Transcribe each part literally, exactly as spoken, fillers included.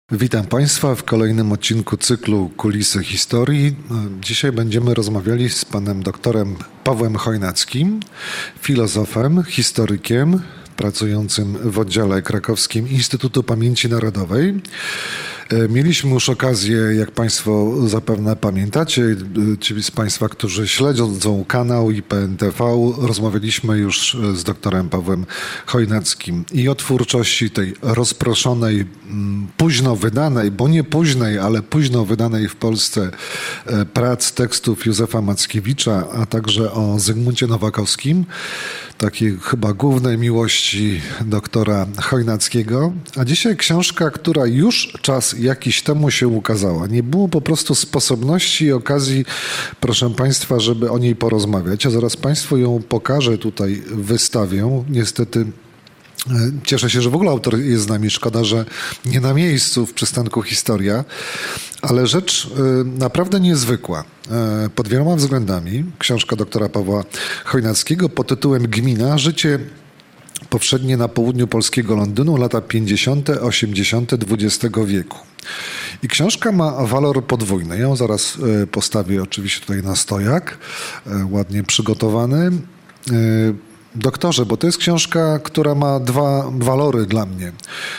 Witam Państwa w kolejnym odcinku cyklu Kulisy Historii. Dzisiaj będziemy rozmawiali z panem doktorem Pawłem Chojnackim, filozofem, historykiem, pracującym w oddziale krakowskim Instytutu Pamięci Narodowej. Mieliśmy już okazję, jak Państwo zapewne pamiętacie, ci z Państwa, którzy śledzą kanał I P N T V, rozmawialiśmy już z doktorem Pawłem Chojnackim i o twórczości tej rozproszonej, późno wydanej, bo nie późnej, ale późno wydanej w Polsce prac, tekstów Józefa Mackiewicza, a także o Zygmuncie Nowakowskim, takiej chyba głównej miłości doktora Chojnackiego. A dzisiaj książka, która już czas jakiś temu się ukazała. Nie było po prostu sposobności i okazji, proszę Państwa, żeby o niej porozmawiać. Ja zaraz Państwu ją pokażę, tutaj wystawię. Niestety cieszę się, że w ogóle autor jest z nami. Szkoda, że nie na miejscu w przystanku Historia, ale rzecz naprawdę niezwykła. Pod wieloma względami książka doktora Pawła Chojnackiego pod tytułem Gmina. Życie powszednie na południu polskiego Londynu, lata pięćdziesiąte, osiemdziesiąte dwudziestego wieku. I książka ma walor podwójny. Ja ją zaraz postawię oczywiście tutaj na stojak, ładnie przygotowany. Doktorze, bo to jest książka, która ma dwa walory dla mnie.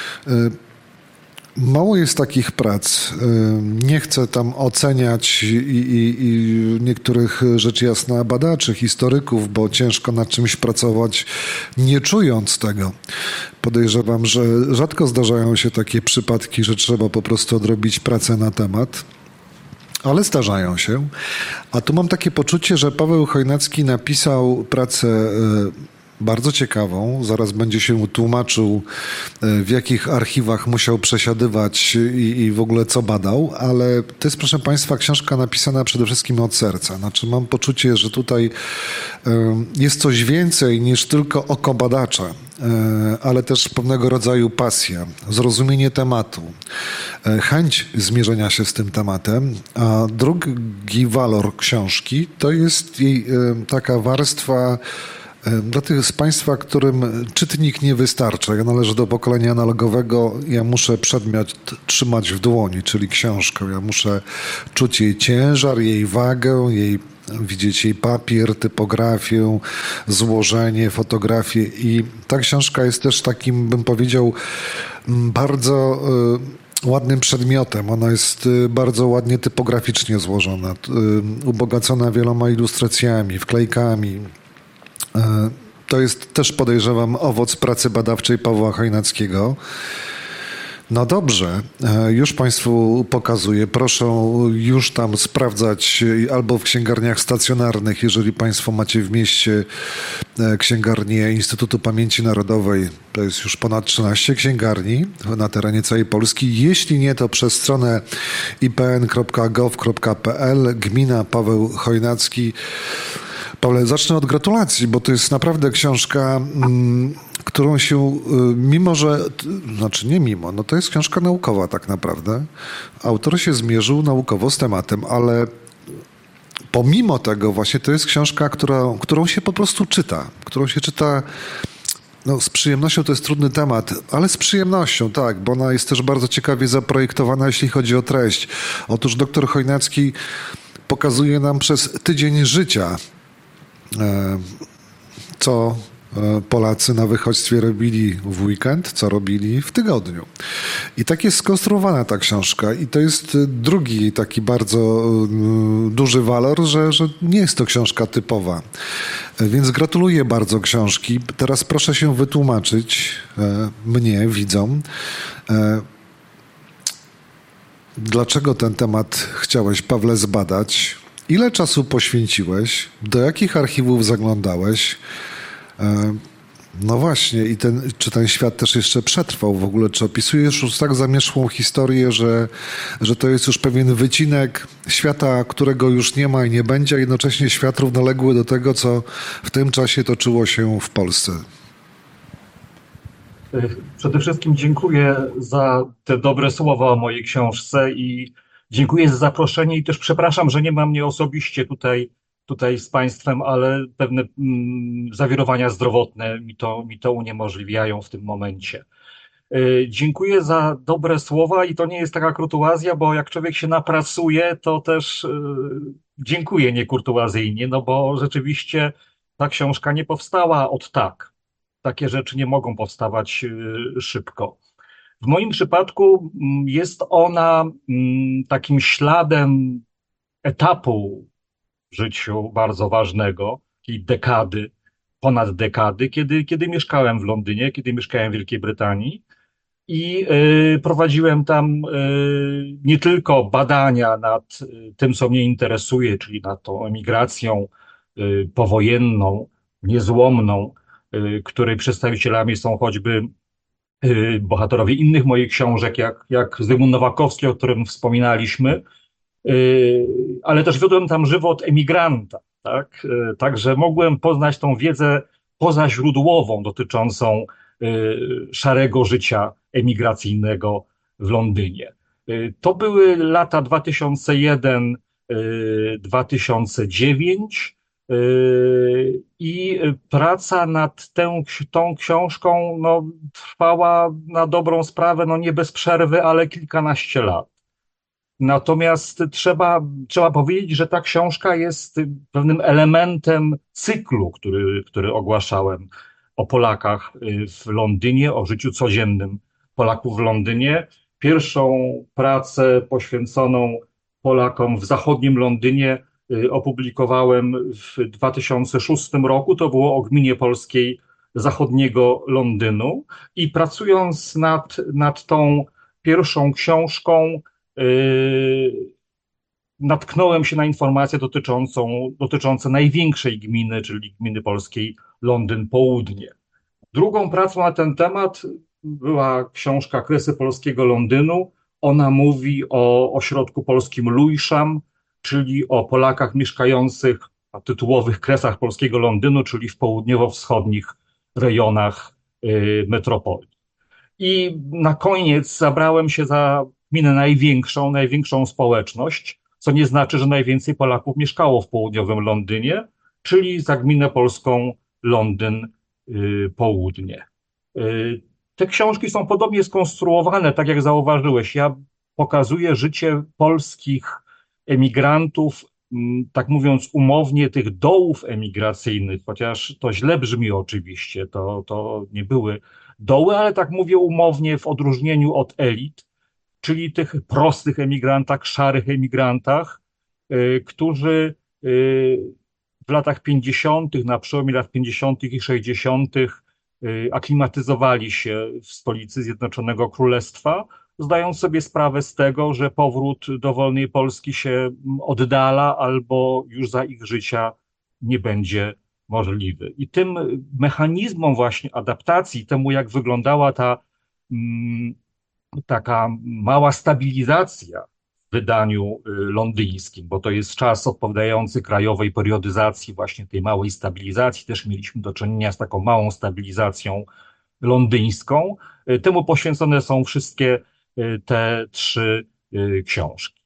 Mało jest takich prac. Nie chcę tam oceniać i, i, i niektórych rzecz jasna badaczy, historyków, bo ciężko nad czymś pracować, nie czując tego. Podejrzewam, że rzadko zdarzają się takie przypadki, że trzeba po prostu odrobić pracę na temat. Ale zdarzają się. A tu mam takie poczucie, że Paweł Chojnacki napisał pracę bardzo ciekawą. Zaraz będzie się tłumaczył, w jakich archiwach musiał przesiadywać i, i w ogóle co badał, ale to jest, proszę Państwa, książka napisana przede wszystkim od serca. Znaczy mam poczucie, że tutaj jest coś więcej niż tylko oko badacza, ale też pewnego rodzaju pasja, zrozumienie tematu, chęć zmierzenia się z tym tematem. A drugi walor książki to jest jej taka warstwa dla tych z Państwa, którym czytnik nie wystarcza. Ja należę do pokolenia analogowego, ja muszę przedmiot trzymać w dłoni, czyli książkę. Ja muszę czuć jej ciężar, jej wagę, jej, widzieć jej papier, typografię, złożenie, fotografię. I ta książka jest też takim, bym powiedział, bardzo ładnym przedmiotem. Ona jest bardzo ładnie typograficznie złożona, ubogacona wieloma ilustracjami, wklejkami. To jest też, podejrzewam, owoc pracy badawczej Pawła Chojnackiego. No dobrze, już Państwu pokazuję. Proszę już tam sprawdzać albo w księgarniach stacjonarnych, jeżeli Państwo macie w mieście księgarnię Instytutu Pamięci Narodowej. To jest już ponad trzynaście księgarni na terenie całej Polski. Jeśli nie, to przez stronę i p n kropka gov kropka p l, gmina Paweł Chojnacki. Pawle, zacznę od gratulacji, bo to jest naprawdę książka, którą się, mimo że, znaczy nie mimo, no to jest książka naukowa tak naprawdę. Autor się zmierzył naukowo z tematem, ale pomimo tego właśnie to jest książka, która, którą się po prostu czyta, którą się czyta no, z przyjemnością, to jest trudny temat, ale z przyjemnością, tak, bo ona jest też bardzo ciekawie zaprojektowana, jeśli chodzi o treść. Otóż doktor Chojnacki pokazuje nam przez tydzień życia, co Polacy na wychodźstwie robili w weekend, co robili w tygodniu. I tak jest skonstruowana ta książka. I to jest drugi taki bardzo duży walor, że, że nie jest to książka typowa. Więc gratuluję bardzo książki. Teraz proszę się wytłumaczyć mnie, widzom, dlaczego ten temat chciałeś, Pawle, zbadać? Ile czasu poświęciłeś? Do jakich archiwów zaglądałeś? No właśnie, i ten, czy ten świat też jeszcze przetrwał w ogóle? Czy opisujesz już tak zamierzchłą historię, że, że to jest już pewien wycinek świata, którego już nie ma i nie będzie, a jednocześnie świat równoległy do tego, co w tym czasie toczyło się w Polsce? Przede wszystkim dziękuję za te dobre słowa o mojej książce i dziękuję za zaproszenie i też przepraszam, że nie ma mnie osobiście tutaj, tutaj z Państwem, ale pewne mm, zawirowania zdrowotne mi to, mi to uniemożliwiają w tym momencie. Y, Dziękuję za dobre słowa i to nie jest taka kurtuazja, bo jak człowiek się napracuje, to też y, dziękuję niekurtuazyjnie, no bo rzeczywiście ta książka nie powstała od tak. Takie rzeczy nie mogą powstawać y, szybko. W moim przypadku mm, jest ona mm, takim śladem etapu w życiu bardzo ważnego, tej dekady, ponad dekady, kiedy, kiedy mieszkałem w Londynie, kiedy mieszkałem w Wielkiej Brytanii i y, prowadziłem tam y, nie tylko badania nad y, tym, co mnie interesuje, czyli nad tą emigracją y, powojenną, niezłomną, y, której przedstawicielami są choćby y, bohaterowie innych moich książek, jak, jak Zygmunt Nowakowski, o którym wspominaliśmy, y, ale też wiodłem tam żywot emigranta, tak? Y, Także mogłem poznać tą wiedzę pozaźródłową dotyczącą y, szarego życia emigracyjnego w Londynie. Y, To były lata dwa tysiące jeden dwa tysiące dziewięć i praca nad tę, tą książką no, trwała na dobrą sprawę, no nie bez przerwy, ale kilkanaście lat. Natomiast trzeba, trzeba powiedzieć, że ta książka jest pewnym elementem cyklu, który, który ogłaszałem o Polakach w Londynie, o życiu codziennym Polaków w Londynie. Pierwszą pracę poświęconą Polakom w zachodnim Londynie y, opublikowałem w dwa tysiące szóstym roku. To było o gminie polskiej zachodniego Londynu. I pracując nad, nad tą pierwszą książką, Yy, natknąłem się na informację dotyczącą, dotyczące największej gminy, czyli gminy polskiej Londyn Południe. Drugą pracą na ten temat była książka Kresy polskiego Londynu. Ona mówi o ośrodku polskim Lewisham, czyli o Polakach mieszkających na tytułowych kresach polskiego Londynu, czyli w południowo-wschodnich rejonach yy, metropolii. I na koniec zabrałem się za gminę największą, największą społeczność, co nie znaczy, że najwięcej Polaków mieszkało w południowym Londynie, czyli za gminę polską Londyn y, Południe. Y, te książki są podobnie skonstruowane, tak jak zauważyłeś. Ja pokazuję życie polskich emigrantów, mm, tak mówiąc umownie, tych dołów emigracyjnych, chociaż to źle brzmi oczywiście, to, to nie były doły, ale tak mówię umownie w odróżnieniu od elit, czyli tych prostych emigrantach, szarych emigrantach, y, którzy y, w latach pięćdziesiątych, na przełomie lat pięćdziesiątych i sześćdziesiątych y, aklimatyzowali się w stolicy Zjednoczonego Królestwa, zdając sobie sprawę z tego, że powrót do wolnej Polski się oddala albo już za ich życia nie będzie możliwy. I tym mechanizmom właśnie adaptacji, temu jak wyglądała ta mm, taka mała stabilizacja w wydaniu y, londyńskim, bo to jest czas odpowiadający krajowej periodyzacji, właśnie tej małej stabilizacji. Też mieliśmy do czynienia z taką małą stabilizacją londyńską. Y, Temu poświęcone są wszystkie y, te trzy y, książki.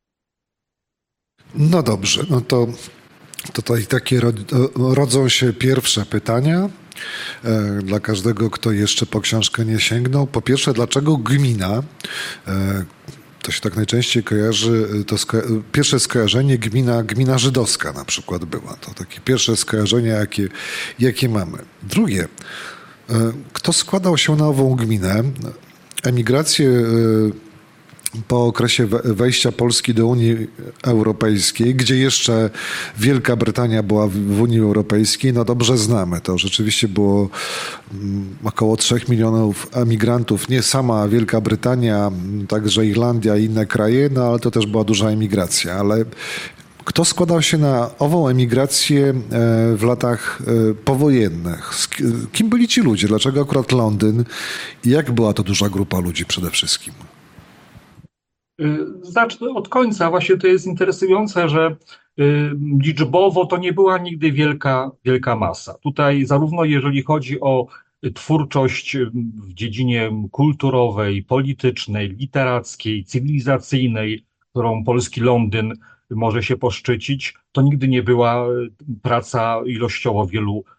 No dobrze, no to tutaj takie ro- rodzą się pierwsze pytania e, dla każdego, kto jeszcze po książkę nie sięgnął. Po pierwsze, dlaczego gmina? E, to się tak najczęściej kojarzy, to sko- pierwsze skojarzenie gmina, gmina żydowska na przykład była. To takie pierwsze skojarzenie, jakie, jakie mamy. Drugie, e, kto składał się na ową gminę? Emigrację e, po okresie we- wejścia Polski do Unii Europejskiej, gdzie jeszcze Wielka Brytania była w w Unii Europejskiej, no dobrze znamy. To rzeczywiście było mm, około trzech milionów emigrantów. Nie sama Wielka Brytania, mm, także Irlandia i inne kraje, no ale to też była duża emigracja. Ale kto składał się na ową emigrację e, w latach e, powojennych? Z ki- Kim byli ci ludzie? Dlaczego akurat Londyn? I jak była to duża grupa ludzi przede wszystkim? Y, Zacznę od końca. Właśnie to jest interesujące, że y, liczbowo to nie była nigdy wielka, wielka masa. Tutaj zarówno jeżeli chodzi o twórczość y, w dziedzinie kulturowej, politycznej, literackiej, cywilizacyjnej, którą polski Londyn może się poszczycić, to nigdy nie była y, praca ilościowo wielu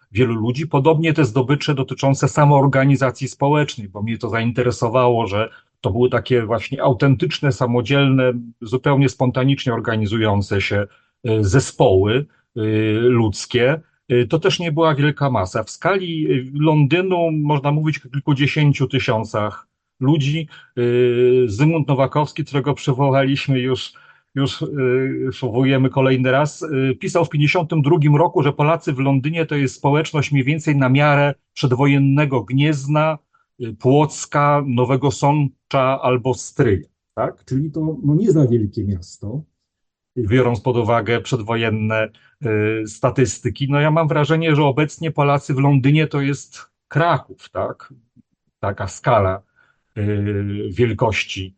wielu ludzi. Podobnie te zdobycze dotyczące samoorganizacji społecznej, bo mnie to zainteresowało, że to były takie właśnie autentyczne, samodzielne, zupełnie spontanicznie organizujące się y, zespoły y, ludzkie. Y, To też nie była wielka masa. W skali y, Londynu można mówić o kilkudziesięciu tysiącach ludzi. Y, Zygmunt Nowakowski, którego przywołaliśmy już, już y, przywołujemy kolejny raz, y, pisał w pięćdziesiątym drugim roku, że Polacy w Londynie to jest społeczność mniej więcej na miarę przedwojennego Gniezna, y, Płocka, Nowego Sącza albo Stryja, tak? Czyli to no nie za wielkie miasto, biorąc pod uwagę przedwojenne y, statystyki. No ja mam wrażenie, że obecnie Polacy w Londynie to jest Kraków, tak? Taka skala y, wielkości,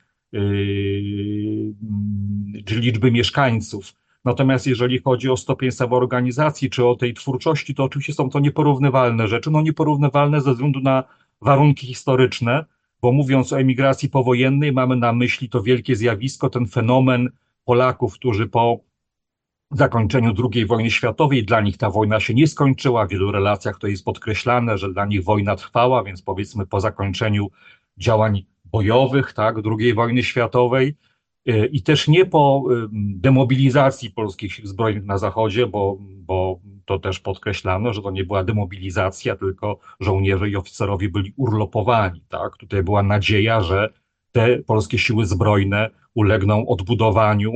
y, czy liczby mieszkańców. Natomiast jeżeli chodzi o stopień samoorganizacji, czy o tej twórczości, to oczywiście są to nieporównywalne rzeczy. No nieporównywalne ze względu na warunki historyczne, bo mówiąc o emigracji powojennej, mamy na myśli to wielkie zjawisko, ten fenomen Polaków, którzy po zakończeniu drugiej wojny światowej, dla nich ta wojna się nie skończyła, w wielu relacjach to jest podkreślane, że dla nich wojna trwała, więc powiedzmy po zakończeniu działań bojowych, tak, drugiej wojny światowej y, i też nie po y, demobilizacji polskich sił zbrojnych na Zachodzie, bo, bo to też podkreślano, że to nie była demobilizacja, tylko żołnierze i oficerowie byli urlopowani, tak. Tutaj była nadzieja, że te polskie siły zbrojne ulegną odbudowaniu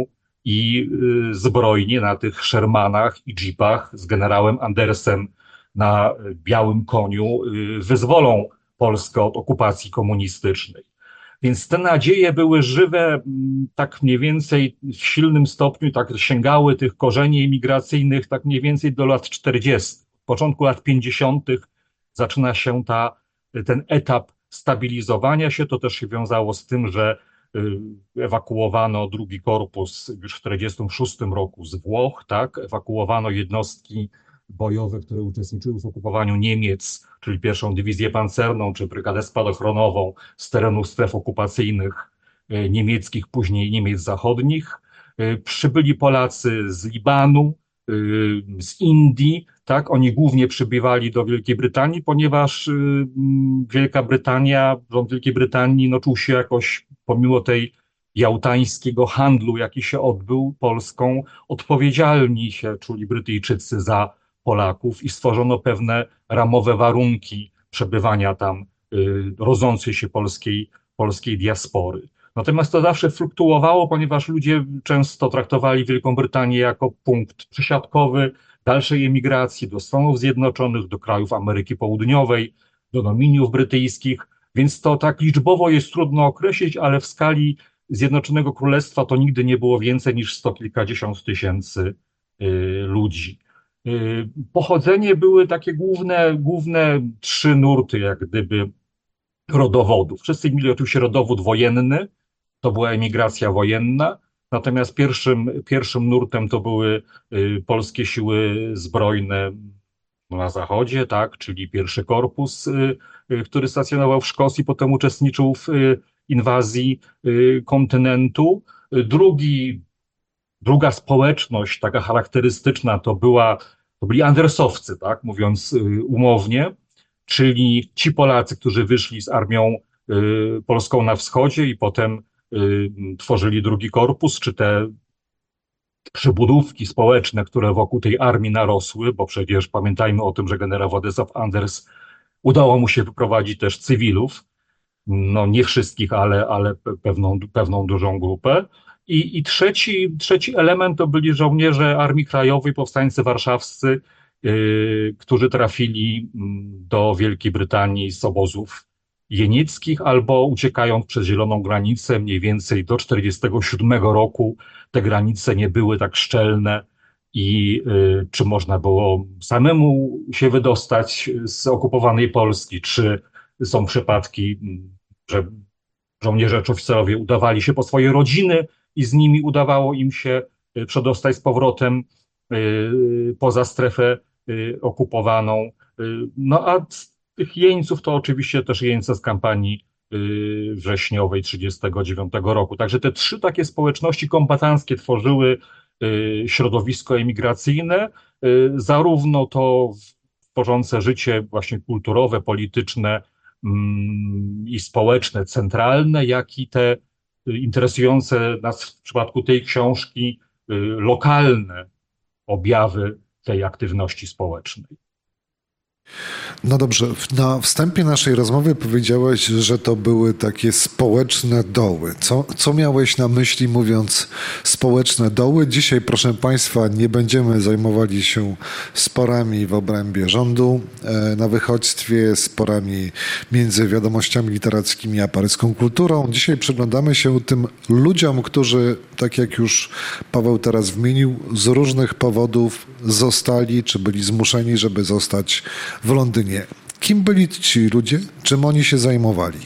i y, zbrojnie na tych Shermanach i jeepach z generałem Andersem na białym koniu y, wyzwolą Polskę od okupacji komunistycznej. Więc te nadzieje były żywe, mm, tak mniej więcej w silnym stopniu, tak sięgały tych korzeni emigracyjnych tak mniej więcej do lat czterdziestych. W początku lat pięćdziesiątych zaczyna się ta, ten etap stabilizowania się. To też się wiązało z tym, że y, ewakuowano drugi korpus już w tysiąc dziewięćset czterdziestym szóstym roku z Włoch, tak? Ewakuowano jednostki bojowe, które uczestniczyły w okupowaniu Niemiec, czyli pierwszą dywizję pancerną, czy brygadę spadochronową z terenu stref okupacyjnych y, niemieckich, później Niemiec zachodnich. Y, Przybyli Polacy z Libanu, y, z Indii, tak? Oni głównie przybywali do Wielkiej Brytanii, ponieważ y, mm, Wielka Brytania, rząd Wielkiej Brytanii, no, czuł się jakoś, pomimo tej jałtańskiego handlu, jaki się odbył Polską, odpowiedzialni się czuli Brytyjczycy za Polaków i stworzono pewne ramowe warunki przebywania tam y, rodzącej się polskiej, polskiej diaspory. Natomiast to zawsze fluktuowało, ponieważ ludzie często traktowali Wielką Brytanię jako punkt przesiadkowy dalszej emigracji do Stanów Zjednoczonych, do krajów Ameryki Południowej, do dominiów brytyjskich, więc to tak liczbowo jest trudno określić, ale w skali Zjednoczonego Królestwa to nigdy nie było więcej niż sto kilkadziesiąt tysięcy y, ludzi. Y, Pochodzenie były takie główne, główne trzy nurty, jak gdyby, rodowodów. Wszyscy mieli oczywiście rodowód wojenny, to była emigracja wojenna, natomiast pierwszym, pierwszym nurtem to były y, polskie siły zbrojne na zachodzie, tak, czyli pierwszy korpus, y, y, który stacjonował w Szkocji, potem uczestniczył w y, inwazji y, kontynentu. Y, Drugi, druga społeczność, taka charakterystyczna, to była, to byli Andersowcy, tak, mówiąc y, umownie, czyli ci Polacy, którzy wyszli z armią y, polską na wschodzie i potem y, tworzyli drugi korpus, czy te przybudówki społeczne, które wokół tej armii narosły, bo przecież pamiętajmy o tym, że generał Władysław Anders udało mu się wyprowadzić też cywilów, no nie wszystkich, ale, ale pewną, pewną dużą grupę. I, i trzeci, trzeci element to byli żołnierze Armii Krajowej, powstańcy warszawscy, yy, którzy trafili do Wielkiej Brytanii z obozów jenickich albo uciekając przez Zieloną Granicę mniej więcej do czterdziestego siódmego roku. Te granice nie były tak szczelne i yy, czy można było samemu się wydostać z okupowanej Polski, czy są przypadki, że żołnierze czy oficerowie udawali się po swoje rodziny i z nimi udawało im się przedostać z powrotem poza strefę okupowaną. No a z tych jeńców to oczywiście też jeńce z kampanii wrześniowej trzydziestego dziewiątego roku. Także te trzy takie społeczności kombatanckie tworzyły środowisko emigracyjne, zarówno to tworzące życie właśnie kulturowe, polityczne mm, i społeczne, centralne, jak i te interesujące nas w przypadku tej książki y, lokalne objawy tej aktywności społecznej. No dobrze, na wstępie naszej rozmowy powiedziałeś, że to były takie społeczne doły. Co, co miałeś na myśli mówiąc społeczne doły? Dzisiaj, proszę Państwa, nie będziemy zajmowali się sporami w obrębie rządu e, na wychodźstwie, sporami między wiadomościami literackimi a paryską kulturą. Dzisiaj przyglądamy się tym ludziom, którzy, tak jak już Paweł teraz wymienił, z różnych powodów zostali, czy byli zmuszeni, żeby zostać w Londynie. Kim byli ci ludzie? Czym oni się zajmowali?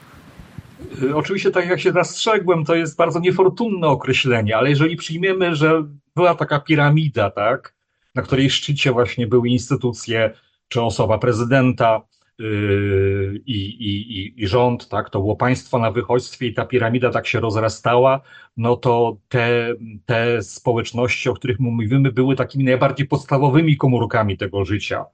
Oczywiście, tak jak się zastrzegłem, to jest bardzo niefortunne określenie, ale jeżeli przyjmiemy, że była taka piramida, tak, na której szczycie właśnie były instytucje, czy osoba prezydenta yy, i, i, i, i rząd, tak, to było państwo na wychodźstwie i ta piramida tak się rozrastała, no to te, te społeczności, o których mówimy, były takimi najbardziej podstawowymi komórkami tego życia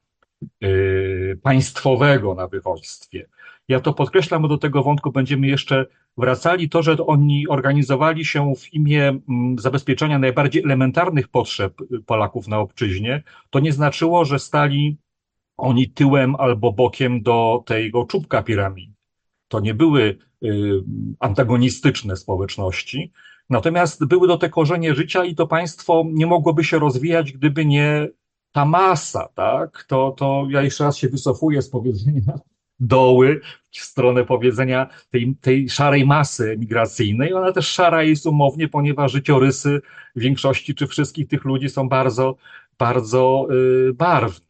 yy, państwowego na wychodźstwie. Ja to podkreślam, bo do tego wątku będziemy jeszcze wracali. To, że oni organizowali się w imię mm, zabezpieczenia najbardziej elementarnych potrzeb Polaków na obczyźnie, to nie znaczyło, że stali oni tyłem albo bokiem do tego czubka piramidy. To nie były y, antagonistyczne społeczności, natomiast były to te korzenie życia i to państwo nie mogłoby się rozwijać, gdyby nie ta masa, tak? To, to ja jeszcze raz się wycofuję z powiedzenia doły w stronę powiedzenia tej, tej szarej masy emigracyjnej. Ona też szara jest umownie, ponieważ życiorysy większości czy wszystkich tych ludzi są bardzo, bardzo y, barwne.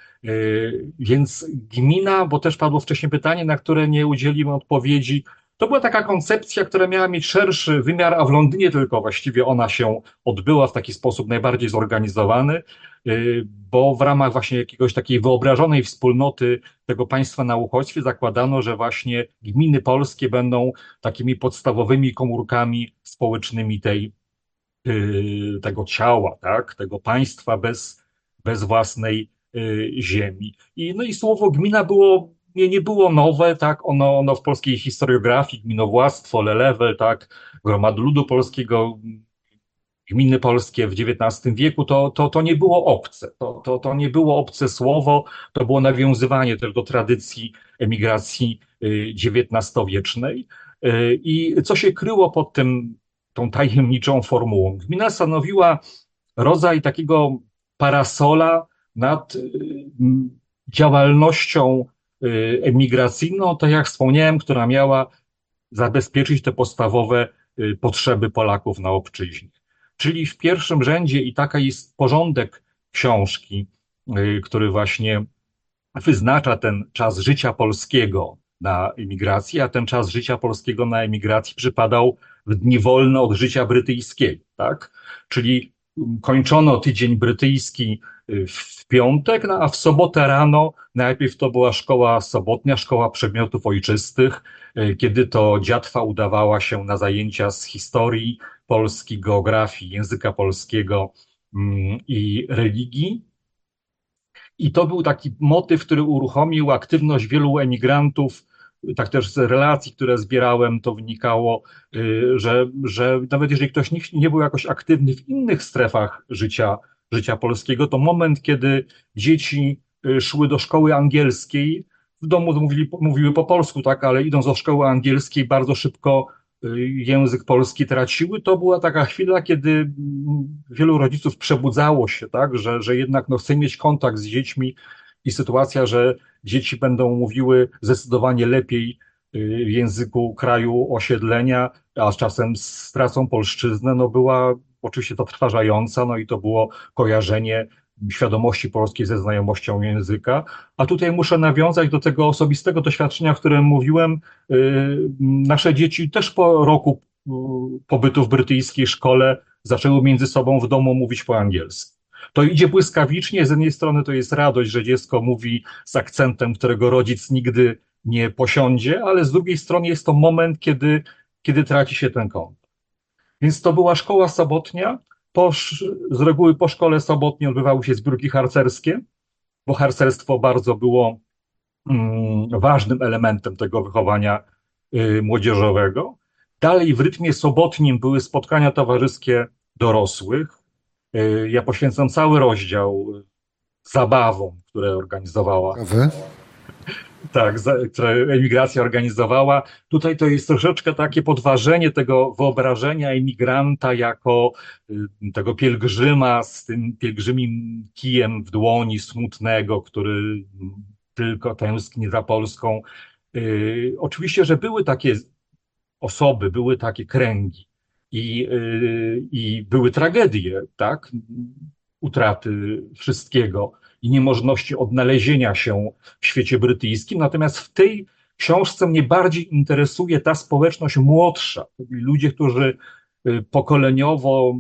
Y, Więc gmina, bo też padło wcześniej pytanie, na które nie udzielimy odpowiedzi, to była taka koncepcja, która miała mieć szerszy wymiar, a w Londynie tylko właściwie ona się odbyła w taki sposób najbardziej zorganizowany, y, bo w ramach właśnie jakiegoś takiej wyobrażonej wspólnoty tego państwa na uchodźstwie zakładano, że właśnie gminy polskie będą takimi podstawowymi komórkami społecznymi tej, y, tego ciała, tak, tego państwa bez, bez własnej y, ziemi. I, no i słowo gmina było, nie, nie było nowe, tak, ono, ono w polskiej historiografii, gminowładztwo, Lelewel, tak, Gromady Ludu Polskiego, gminy polskie w dziewiętnastym wieku, to, to, to nie było obce, to, to, to nie było obce słowo, to było nawiązywanie też do tradycji emigracji y, dziewiętnastowiecznej. Y, I co się kryło pod tym, tą tajemniczą formułą? Gmina stanowiła rodzaj takiego parasola nad y, działalnością y, emigracyjną, tak jak wspomniałem, która miała zabezpieczyć te podstawowe y, potrzeby Polaków na obczyźnie. Czyli w pierwszym rzędzie, i taki jest porządek książki, y, który właśnie wyznacza ten czas życia polskiego na emigracji, a ten czas życia polskiego na emigracji przypadał w dni wolne od życia brytyjskiego, tak? Czyli kończono tydzień brytyjski w piątek, no a w sobotę rano najpierw to była szkoła sobotnia, szkoła przedmiotów ojczystych, kiedy to dziatwa udawała się na zajęcia z historii Polski, geografii, języka polskiego i religii. I to był taki motyw, który uruchomił aktywność wielu emigrantów. Tak też z relacji, które zbierałem, to wynikało, że, że nawet jeżeli ktoś nie, nie był jakoś aktywny w innych strefach życia, życia polskiego, to moment, kiedy dzieci szły do szkoły angielskiej, w domu mówili, mówiły po polsku, tak, ale idąc do szkoły angielskiej bardzo szybko język polski traciły, to była taka chwila, kiedy wielu rodziców przebudzało się, tak, że, że jednak no, chce mieć kontakt z dziećmi i sytuacja, że dzieci będą mówiły zdecydowanie lepiej w języku kraju osiedlenia, a z czasem stracą polszczyznę, no była oczywiście zatrważająca, no i to było kojarzenie świadomości polskiej ze znajomością języka. A tutaj muszę nawiązać do tego osobistego doświadczenia, o którym mówiłem. Nasze dzieci też po roku pobytu w brytyjskiej szkole zaczęły między sobą w domu mówić po angielsku. To idzie błyskawicznie, z jednej strony to jest radość, że dziecko mówi z akcentem, którego rodzic nigdy nie posiądzie, ale z drugiej strony jest to moment, kiedy, kiedy traci się ten kontakt. Więc to była szkoła sobotnia. Po, z reguły po szkole sobotniej odbywały się zbiórki harcerskie. bo harcerstwo bardzo było mm, ważnym elementem tego wychowania y, młodzieżowego. Dalej w rytmie sobotnim były spotkania towarzyskie dorosłych. Y, Ja poświęcam cały rozdział zabawom, które organizowała, Kawy? tak, za, które emigracja organizowała. Tutaj to jest troszeczkę takie podważenie tego wyobrażenia emigranta jako y, tego pielgrzyma z tym pielgrzymim kijem w dłoni, smutnego, który tylko tęskni za Polską. Y, Oczywiście, że były takie osoby, były takie kręgi i, y, i były tragedie, tak? Utraty wszystkiego i niemożności odnalezienia się w świecie brytyjskim. Natomiast w tej książce mnie bardziej interesuje ta społeczność młodsza, czyli ludzie, którzy y, pokoleniowo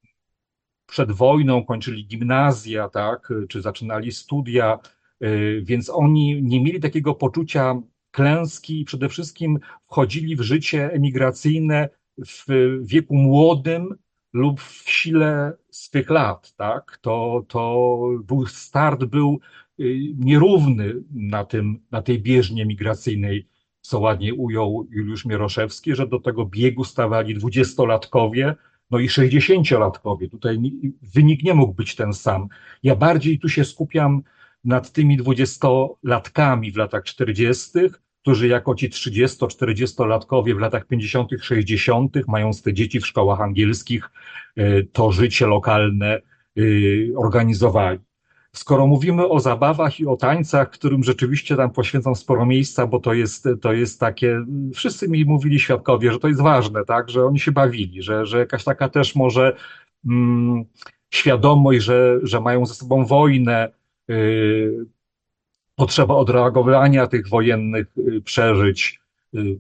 przed wojną kończyli gimnazja, tak, czy zaczynali studia, y, więc oni nie mieli takiego poczucia klęski i przede wszystkim wchodzili w życie emigracyjne w wieku młodym lub w sile swych lat, tak. To, to był start był y, nierówny na tym, na tej bieżni emigracyjnej, co ładnie ujął Juliusz Mieroszewski, że do tego biegu stawali dwudziestolatkowie, no i sześćdziesięciolatkowie. Tutaj wynik nie mógł być ten sam. Ja bardziej tu się skupiam nad tymi dwudziestolatkami w latach czterdziestych, którzy jako ci trzydziesto-czterdziestolatkowie w latach pięćdziesiątych, sześćdziesiątych, mając te dzieci w szkołach angielskich, y, to życie lokalne y, organizowali. Skoro mówimy o zabawach i o tańcach, którym rzeczywiście tam poświęcam sporo miejsca, bo to jest, to jest takie, wszyscy mi mówili świadkowie, że to jest ważne, tak, że oni się bawili, że, że jakaś taka też może mm, świadomość, że, że mają ze sobą wojnę, yy, potrzeba odreagowania tych wojennych yy, przeżyć, yy,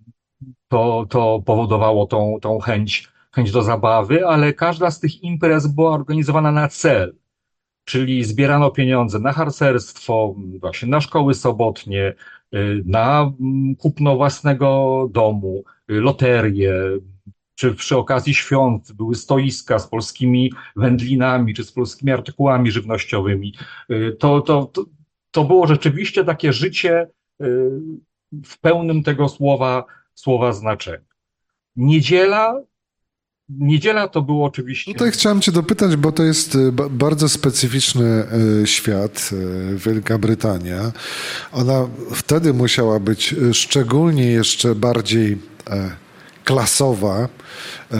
to, to powodowało tą, tą chęć, chęć do zabawy, ale każda z tych imprez była organizowana na cel. Czyli zbierano pieniądze na harcerstwo, właśnie na szkoły sobotnie, y, na mm, kupno własnego domu, y, loterie, czy przy okazji świąt były stoiska z polskimi wędlinami, czy z polskimi artykułami żywnościowymi. Y, To, to, to, to było rzeczywiście takie życie y, w pełnym tego słowa, słowa znaczenia. Niedziela, niedziela to było oczywiście. Tutaj chciałem cię dopytać, bo to jest e, ba- bardzo specyficzny e, świat, e, Wielka Brytania. Ona wtedy musiała być e, szczególnie jeszcze bardziej e, klasowa, e,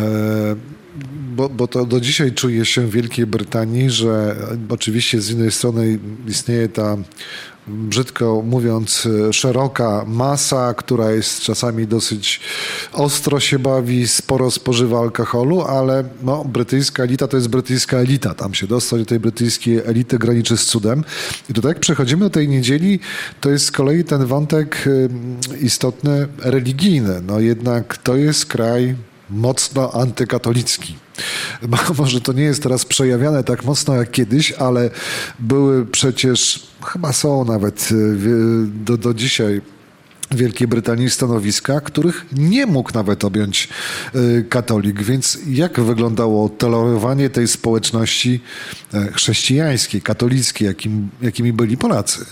bo, bo to do dzisiaj czuje się w Wielkiej Brytanii, że e, oczywiście z jednej strony istnieje ta, brzydko mówiąc, e, szeroka masa, która jest czasami dosyć ostro się bawi, sporo spożywa alkoholu, ale no, brytyjska elita to jest brytyjska elita. Tam się dostać do tej brytyjskiej elity graniczy z cudem. I tutaj jak przechodzimy do tej niedzieli, to jest z kolei ten wątek y, istotny religijny. No jednak to jest kraj mocno antykatolicki. Bo może to nie jest teraz przejawiane tak mocno jak kiedyś, ale były przecież, chyba są nawet y, do, do dzisiaj w Wielkiej Brytanii stanowiska, których nie mógł nawet objąć y, katolik. Więc jak wyglądało tolerowanie tej społeczności y, chrześcijańskiej, katolickiej, jakim, jakimi byli Polacy?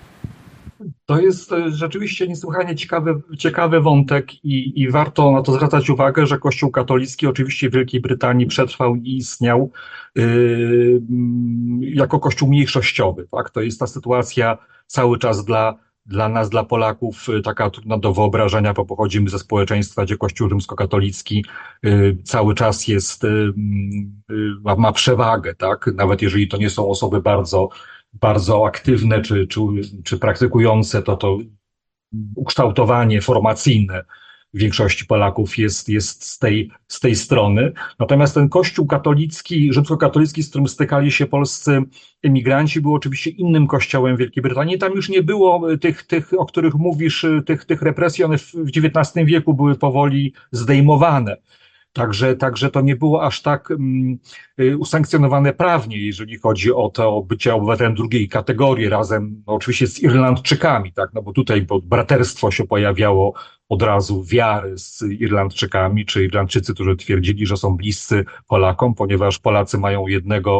To jest e, rzeczywiście niesłychanie ciekawy, ciekawy wątek i, i warto na to zwracać uwagę, że Kościół katolicki oczywiście w Wielkiej Brytanii przetrwał i istniał yy, jako kościół mniejszościowy. Tak? To jest ta sytuacja cały czas dla, dla nas, dla Polaków, y, taka trudna do wyobrażenia, bo pochodzimy ze społeczeństwa, gdzie Kościół rzymskokatolicki yy, cały czas jest, yy, yy, ma, ma przewagę, tak? Nawet jeżeli to nie są osoby bardzo bardzo aktywne czy, czy, czy praktykujące, to to ukształtowanie formacyjne większości Polaków jest, jest z tej, z tej strony. Natomiast ten Kościół katolicki, rzymskokatolicki, z którym stykali się polscy emigranci, był oczywiście innym kościołem w Wielkiej Brytanii. Tam już nie było tych, tych o których mówisz, tych, tych represji, one w, w dziewiętnastym wieku były powoli zdejmowane. Także, także to nie było aż tak um, usankcjonowane prawnie, jeżeli chodzi o to bycie obywatelem drugiej kategorii razem, no, oczywiście z Irlandczykami, tak, no bo tutaj bo braterstwo się pojawiało od razu wiary z Irlandczykami, czy Irlandczycy, którzy twierdzili, że są bliscy Polakom, ponieważ Polacy mają jednego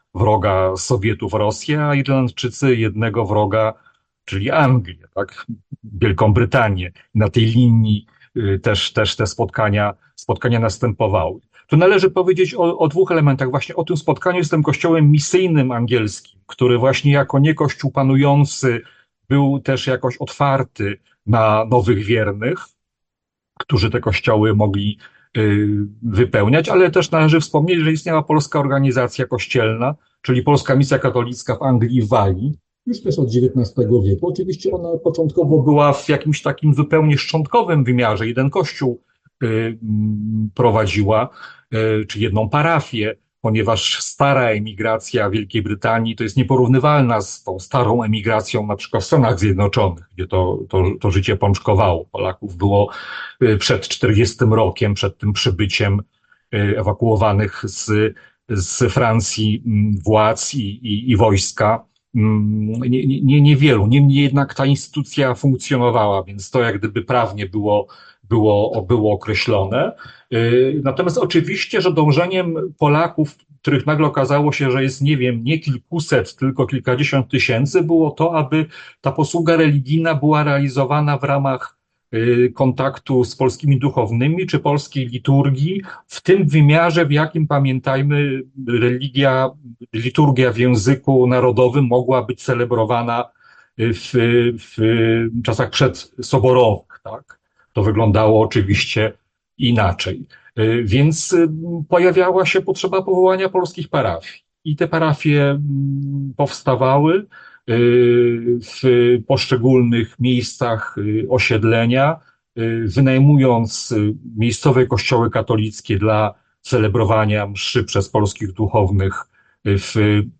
wroga Sowietów Rosję, a Irlandczycy jednego wroga, czyli Anglię, tak? Wielką Brytanię. Na tej linii y, też, też te spotkania, spotkania następowały. Tu należy powiedzieć o, o dwóch elementach. Właśnie o tym spotkaniu z tym kościołem misyjnym angielskim, który właśnie jako nie kościół panujący był też jakoś otwarty na nowych wiernych, którzy te kościoły mogli y, wypełniać, ale też należy wspomnieć, że istniała polska organizacja kościelna, czyli Polska Misja Katolicka w Anglii i Walii, już też od dziewiętnastego wieku. Oczywiście ona początkowo była w jakimś takim zupełnie szczątkowym wymiarze. Jeden kościół y, mm, prowadziła, y, czy jedną parafię, ponieważ stara emigracja Wielkiej Brytanii to jest nieporównywalna z tą starą emigracją na przykład w Stanach Zjednoczonych, gdzie to, to, to życie pączkowało. Polaków było y, przed czterdziestym rokiem, przed tym przybyciem y, ewakuowanych z, z Francji mm, władz i, i, i wojska. Mm, Nie, nie, niewielu. Niemniej jednak ta instytucja funkcjonowała, więc to jak gdyby prawnie było, było, było określone. Yy, Natomiast oczywiście, że dążeniem Polaków, których nagle okazało się, że jest, nie wiem, nie kilkuset, tylko kilkadziesiąt tysięcy, było to, aby ta posługa religijna była realizowana w ramach yy, kontaktu z polskimi duchownymi czy polskiej liturgii, w tym wymiarze, w jakim, pamiętajmy, religia, liturgia w języku narodowym mogła być celebrowana w, w czasach przedsoborowych, tak? To wyglądało oczywiście inaczej. Y, Więc y, pojawiała się potrzeba powołania polskich parafii. I te parafie mm, powstawały y, w poszczególnych miejscach y, osiedlenia, y, wynajmując y, miejscowe kościoły katolickie dla celebrowania mszy przez polskich duchownych y, w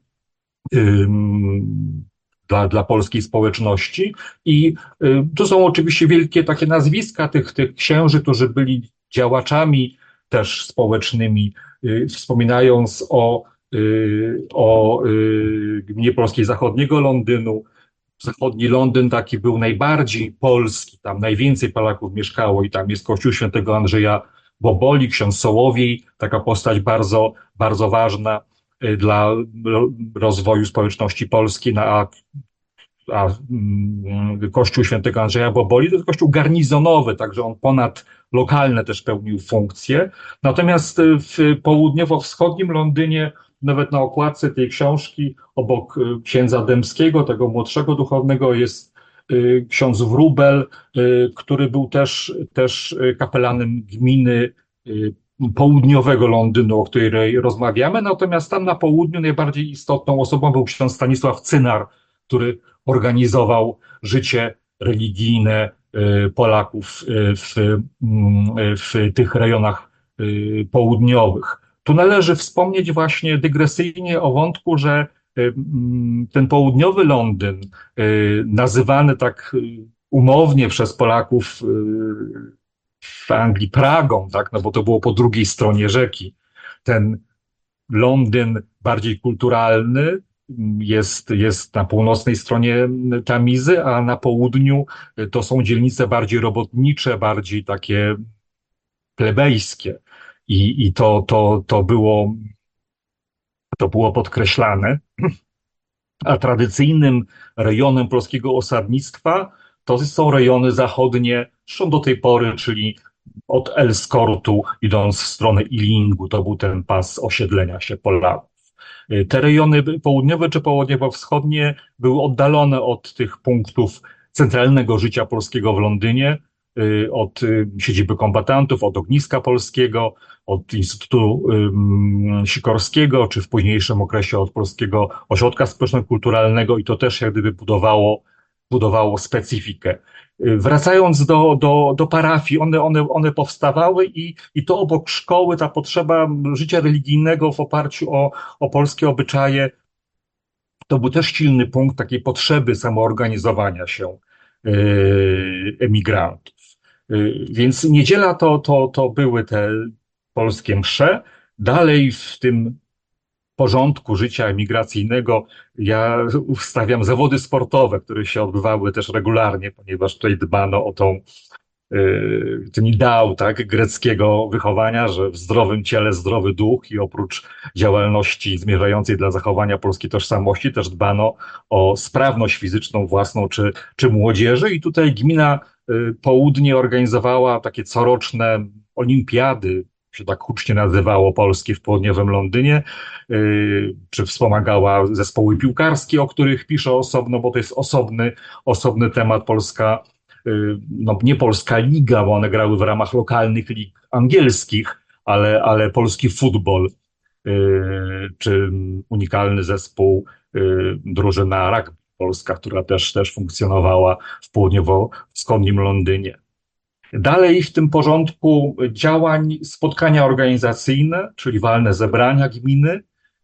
ym, dla, dla polskiej społeczności. I y, tu są oczywiście wielkie takie nazwiska tych, tych księży, którzy byli działaczami też społecznymi, y, wspominając o, y, o y, gminie polskiej zachodniego Londynu. Zachodni Londyn taki był najbardziej polski, tam najwięcej Polaków mieszkało i tam jest kościół świętego Andrzeja Boboli, ksiądz Sołowiej, taka postać bardzo, bardzo ważna y, dla ro- rozwoju społeczności polskiej, na, a, a mm, kościół świętego Andrzeja Boboli to jest kościół garnizonowy, także on ponad lokalne też pełnił funkcje. Natomiast y, w południowo-wschodnim Londynie, nawet na okładce tej książki, obok y, księdza Dębskiego, tego młodszego duchownego, jest y, ksiądz Wróbel, y, który był też, też y, kapelanem gminy y, południowego Londynu, o której rozmawiamy. Natomiast tam na południu najbardziej istotną osobą był ksiądz Stanisław Cynar, który organizował życie religijne y, Polaków y, w, mm, w tych rejonach y, południowych. Tu należy wspomnieć właśnie dygresyjnie o wątku, że y, mm, ten południowy Londyn, y, nazywany tak y, umownie przez Polaków y, w Anglii Pragą, tak, no bo to było po drugiej stronie rzeki, ten Londyn bardziej kulturalny jest, jest na północnej stronie Tamizy, a na południu to są dzielnice bardziej robotnicze, bardziej takie plebejskie. I, i to, to, to było, to było podkreślane. A tradycyjnym rejonem polskiego osadnictwa to są rejony zachodnie, zresztą do tej pory, czyli od Elskortu idąc w stronę Ealingu, to był ten pas osiedlenia się Polaków. Te rejony południowe czy południowo-wschodnie były oddalone od tych punktów centralnego życia polskiego w Londynie, y, od y, siedziby kombatantów, od ogniska polskiego, od Instytutu ym, Sikorskiego, czy w późniejszym okresie od Polskiego Ośrodka Społeczno-Kulturalnego i to też jak gdyby budowało, budowało specyfikę. Y, Wracając do, do, do parafii, one, one, one powstawały i, i to obok szkoły, ta potrzeba życia religijnego w oparciu o, o polskie obyczaje, to był też silny punkt takiej potrzeby samoorganizowania się y, emigrantów. Y, Więc niedziela to, to, to były te polskie msze. Dalej w tym porządku życia emigracyjnego ja ustawiam zawody sportowe, które się odbywały też regularnie, ponieważ tutaj dbano o tą ten ideał, tak, greckiego wychowania, że w zdrowym ciele zdrowy duch i oprócz działalności zmierzającej dla zachowania polskiej tożsamości też dbano o sprawność fizyczną własną czy, czy młodzieży i tutaj gmina Południe organizowała takie coroczne olimpiady, się tak hucznie nazywało, Polski w południowym Londynie, czy wspomagała zespoły piłkarskie, o których piszę osobno, bo to jest osobny, osobny temat. Polska, no nie Polska Liga, bo one grały w ramach lokalnych lig angielskich, ale, ale polski futbol, czy unikalny zespół, drużyna rugby polska, która też, też funkcjonowała w południowo-wschodnim Londynie. Dalej w tym porządku działań spotkania organizacyjne, czyli walne zebrania gminy.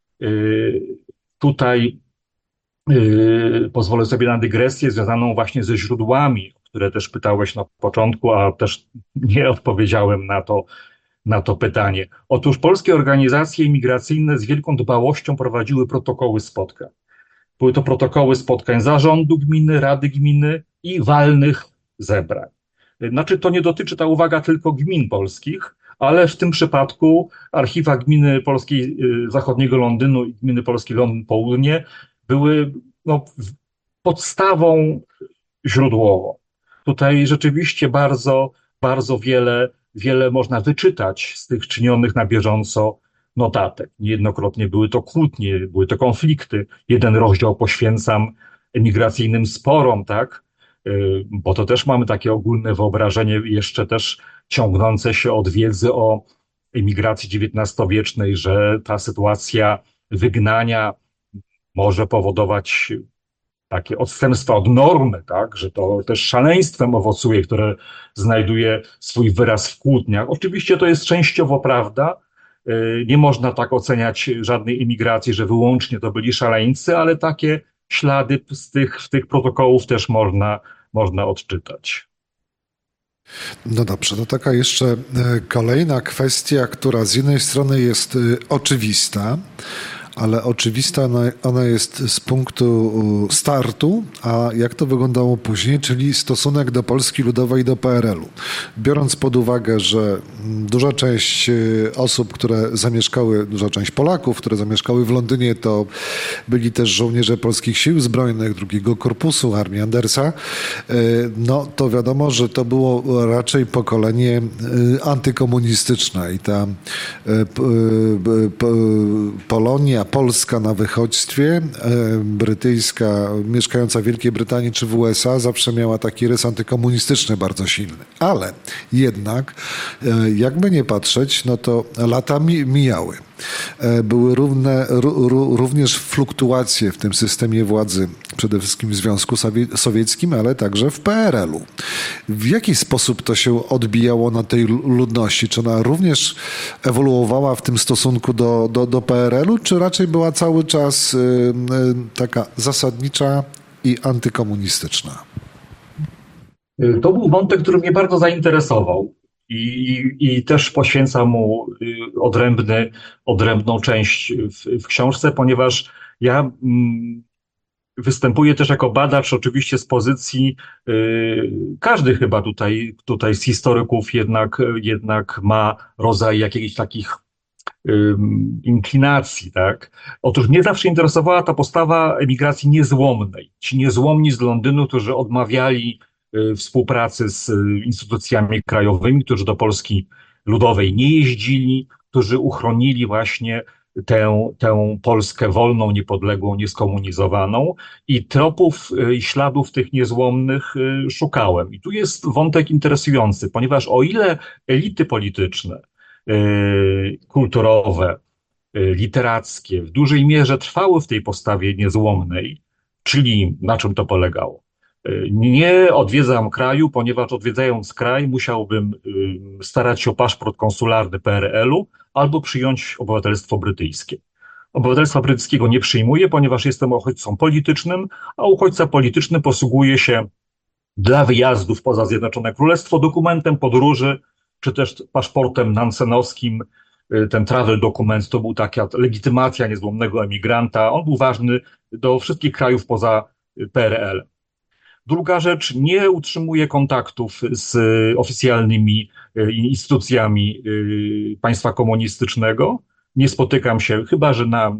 Tutaj pozwolę sobie na dygresję związaną właśnie ze źródłami, o które też pytałeś na początku, a też nie odpowiedziałem na to, na to pytanie. Otóż polskie organizacje imigracyjne z wielką dbałością prowadziły protokoły spotkań. Były to protokoły spotkań zarządu gminy, rady gminy i walnych zebrań. Znaczy, to nie dotyczy ta uwaga tylko gmin polskich, ale w tym przypadku archiwa gminy polskiej zachodniego Londynu i gminy polskiej Londyn Południe były no, podstawą źródłową. Tutaj rzeczywiście bardzo, bardzo wiele, wiele można wyczytać z tych czynionych na bieżąco notatek. Niejednokrotnie były to kłótnie, były to konflikty. Jeden rozdział poświęcam emigracyjnym sporom, tak? Bo to też mamy takie ogólne wyobrażenie, jeszcze też ciągnące się od wiedzy o emigracji dziewiętnastowiecznej, że ta sytuacja wygnania może powodować takie odstępstwa od normy, tak, że to też szaleństwem owocuje, które znajduje swój wyraz w kłótniach. Oczywiście to jest częściowo prawda. Nie można tak oceniać żadnej imigracji, że wyłącznie to byli szaleńcy, ale takie ślady z tych, z tych protokołów też można, można odczytać. No dobrze, to taka jeszcze kolejna kwestia, która z jednej strony jest oczywista, ale oczywista ona, ona jest z punktu startu, a jak to wyglądało później, czyli stosunek do Polski Ludowej i do P R L-u. Biorąc pod uwagę, że duża część osób, które zamieszkały, duża część Polaków, które zamieszkały w Londynie, to byli też żołnierze polskich sił zbrojnych, drugiego korpusu, armii Andersa, no to wiadomo, że to było raczej pokolenie antykomunistyczne i ta Polonia, Polska na wychodźstwie, brytyjska, mieszkająca w Wielkiej Brytanii czy w U S A zawsze miała taki rys antykomunistyczny bardzo silny. Ale jednak, jakby nie patrzeć, no to lata mijały. Były równe, również fluktuacje w tym systemie władzy, przede wszystkim w Związku Sowieckim, ale także w P R L-u. W jaki sposób to się odbijało na tej ludności? Czy ona również ewoluowała w tym stosunku do, do, do P R L-u, czy raczej była cały czas taka zasadnicza i antykomunistyczna? To był wątek, który mnie bardzo zainteresował. I, i też poświęcam mu odrębny, odrębną część w, w książce, ponieważ ja mm, występuję też jako badacz oczywiście z pozycji, y, każdy chyba tutaj, tutaj z historyków jednak, jednak ma rodzaj jakichś takich y, inklinacji, tak? Otóż mnie zawsze interesowała ta postawa emigracji niezłomnej. Ci niezłomni z Londynu, którzy odmawiali współpracy z instytucjami krajowymi, którzy do Polski Ludowej nie jeździli, którzy uchronili właśnie tę, tę Polskę wolną, niepodległą, nieskomunizowaną i tropów i śladów tych niezłomnych szukałem. I tu jest wątek interesujący, ponieważ o ile elity polityczne, kulturowe, literackie w dużej mierze trwały w tej postawie niezłomnej, czyli na czym to polegało? Nie odwiedzam kraju, ponieważ odwiedzając kraj musiałbym starać się o paszport konsularny P R L-u albo przyjąć obywatelstwo brytyjskie. Obywatelstwa brytyjskiego nie przyjmuję, ponieważ jestem uchodźcą politycznym, a uchodźca polityczny posługuje się dla wyjazdów poza Zjednoczone Królestwo dokumentem podróży, czy też paszportem nansenowskim. Ten travel dokument to był taka legitymacja niezłomnego emigranta. On był ważny do wszystkich krajów poza P R L. Druga rzecz, nie utrzymuję kontaktów z oficjalnymi y, instytucjami y, państwa komunistycznego. Nie spotykam się, chyba że na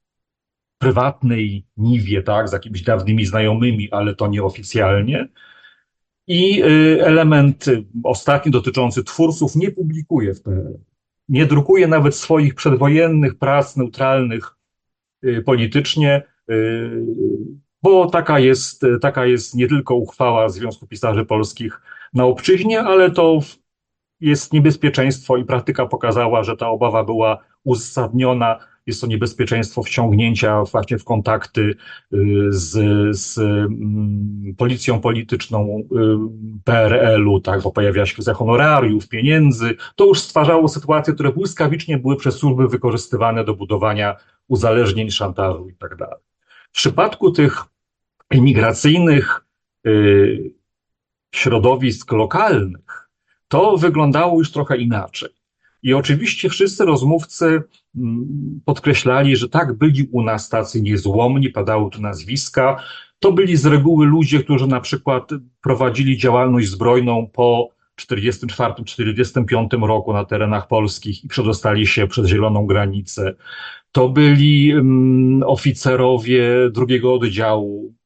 prywatnej niwie, tak, z jakimiś dawnymi znajomymi, ale to nieoficjalnie. I y, element y, ostatni dotyczący twórców nie publikuję w P R L. Nie drukuję nawet swoich przedwojennych prac neutralnych y, politycznie, y, bo taka jest, taka jest nie tylko uchwała Związku Pisarzy Polskich na obczyźnie, ale to jest niebezpieczeństwo i praktyka pokazała, że ta obawa była uzasadniona. Jest to niebezpieczeństwo wciągnięcia właśnie w kontakty y, z, z mm, policją polityczną y, P R L-u, tak, bo pojawia się kwestia honorariów, pieniędzy. To już stwarzało sytuacje, które błyskawicznie były przez służby wykorzystywane do budowania uzależnień, szantażu i tak dalej. W przypadku tych imigracyjnych y, środowisk lokalnych to wyglądało już trochę inaczej. I oczywiście wszyscy rozmówcy podkreślali, że tak, byli u nas tacy niezłomni, padały tu nazwiska. To byli z reguły ludzie, którzy na przykład prowadzili działalność zbrojną po czterdziestym czwartym czterdziestym piątym roku na terenach polskich i przedostali się przez zieloną granicę. To byli um, oficerowie drugiego oddziału.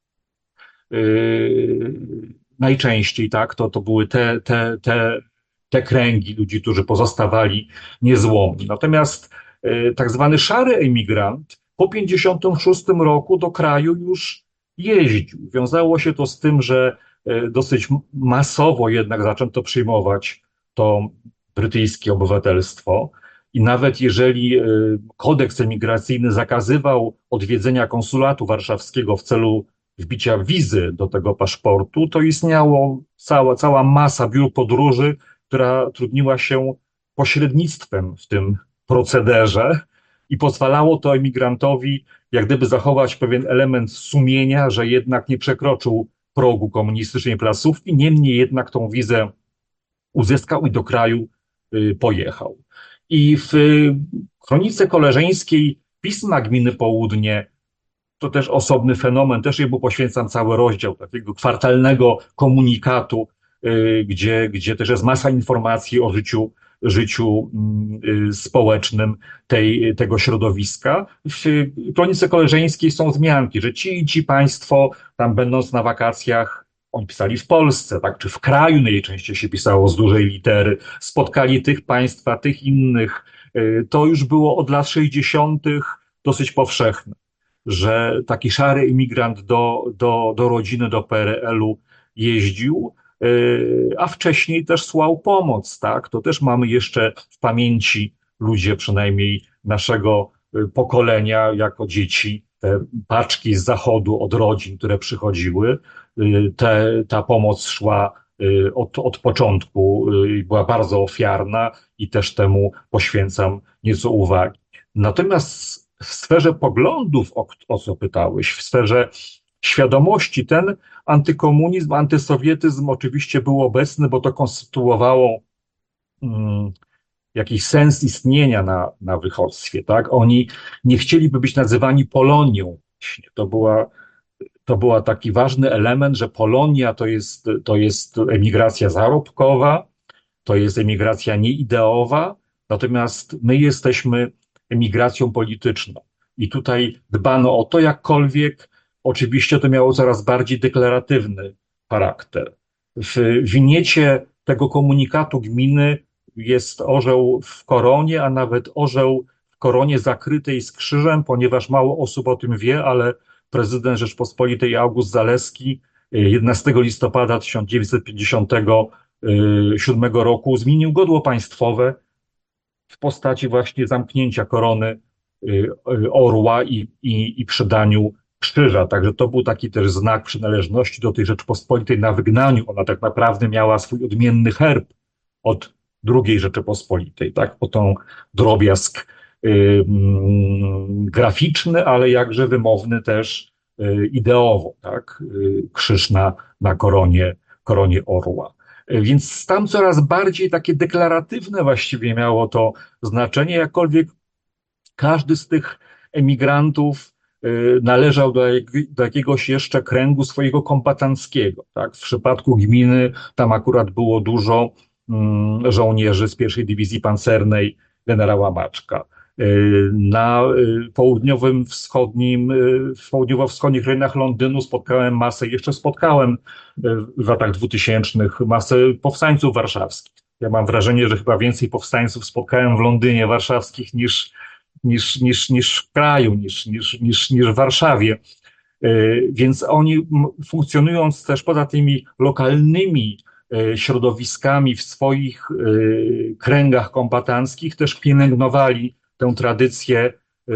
Yy, najczęściej, tak, to, to były te, te, te, te kręgi ludzi, którzy pozostawali niezłomni. Natomiast y, tak zwany szary emigrant po pięćdziesiątym szóstym roku do kraju już jeździł. Wiązało się to z tym, że y, dosyć masowo jednak zaczęto przyjmować to brytyjskie obywatelstwo i nawet jeżeli y, kodeks emigracyjny zakazywał odwiedzenia konsulatu warszawskiego w celu wbicia wizy do tego paszportu, to istniało cała, cała masa biur podróży, która trudniła się pośrednictwem w tym procederze i pozwalało to emigrantowi jak gdyby zachować pewien element sumienia, że jednak nie przekroczył progu komunistycznej placówki, niemniej jednak tą wizę uzyskał i do kraju y, pojechał. I w kronice koleżeńskiej pisma Gminy Południe to też osobny fenomen, też jemu poświęcam cały rozdział takiego kwartalnego komunikatu, y, gdzie, gdzie też jest masa informacji o życiu, życiu y, społecznym tej, tego środowiska. W kronice koleżeńskiej są wzmianki, że ci i ci państwo, tam będąc na wakacjach, oni pisali w Polsce, tak, czy w kraju najczęściej się pisało z dużej litery, spotkali tych państwa, tych innych. Y, to już było od lat sześćdziesiątych dosyć powszechne, że taki szary imigrant do, do, do rodziny, do P R L-u jeździł, a wcześniej też słał pomoc, tak? To też mamy jeszcze w pamięci ludzie przynajmniej naszego pokolenia jako dzieci, te paczki z zachodu od rodzin, które przychodziły, te, ta pomoc szła od, od początku i była bardzo ofiarna i też temu poświęcam nieco uwagi. Natomiast w sferze poglądów, o, o co pytałeś, w sferze świadomości, ten antykomunizm, antysowietyzm oczywiście był obecny, bo to konstytuowało hmm, jakiś sens istnienia na, na wychodztwie, tak? Oni nie chcieliby być nazywani Polonią. To była, to była taki ważny element, że Polonia to jest, to jest emigracja zarobkowa, to jest emigracja nieideowa, natomiast my jesteśmy emigracją polityczną. I tutaj dbano o to, jakkolwiek oczywiście to miało coraz bardziej deklaratywny charakter. W winiecie tego komunikatu gminy jest orzeł w koronie, a nawet orzeł w koronie zakrytej z krzyżem, ponieważ mało osób o tym wie, ale prezydent Rzeczpospolitej August Zaleski jedenastego listopada tysiąc dziewięćset pięćdziesiątego siódmego roku zmienił godło państwowe w postaci właśnie zamknięcia korony orła i, i, i przydaniu krzyża. Także to był taki też znak przynależności do tej Rzeczypospolitej na wygnaniu. Ona tak naprawdę miała swój odmienny herb od drugiej Rzeczypospolitej, tak? O tą drobiazg y, y, graficzny, ale jakże wymowny też y, ideowo, tak? Y, krzyż na, na koronie, koronie orła. Więc tam coraz bardziej takie deklaratywne właściwie miało to znaczenie, jakkolwiek każdy z tych emigrantów należał do, do jakiegoś jeszcze kręgu swojego kombatanckiego. Tak? W przypadku gminy tam akurat było dużo mm, żołnierzy z pierwszej Dywizji Pancernej generała Maczka. Na południowym wschodnim, w południowo-wschodnich rejonach Londynu spotkałem masę, jeszcze spotkałem w latach dwutysięcznych masę powstańców warszawskich. Ja mam wrażenie, że chyba więcej powstańców spotkałem w Londynie warszawskich niż, niż, niż, niż w kraju, niż, niż, niż, niż w Warszawie. Więc oni funkcjonując też poza tymi lokalnymi środowiskami w swoich kręgach kombatanckich też pielęgnowali tę tradycję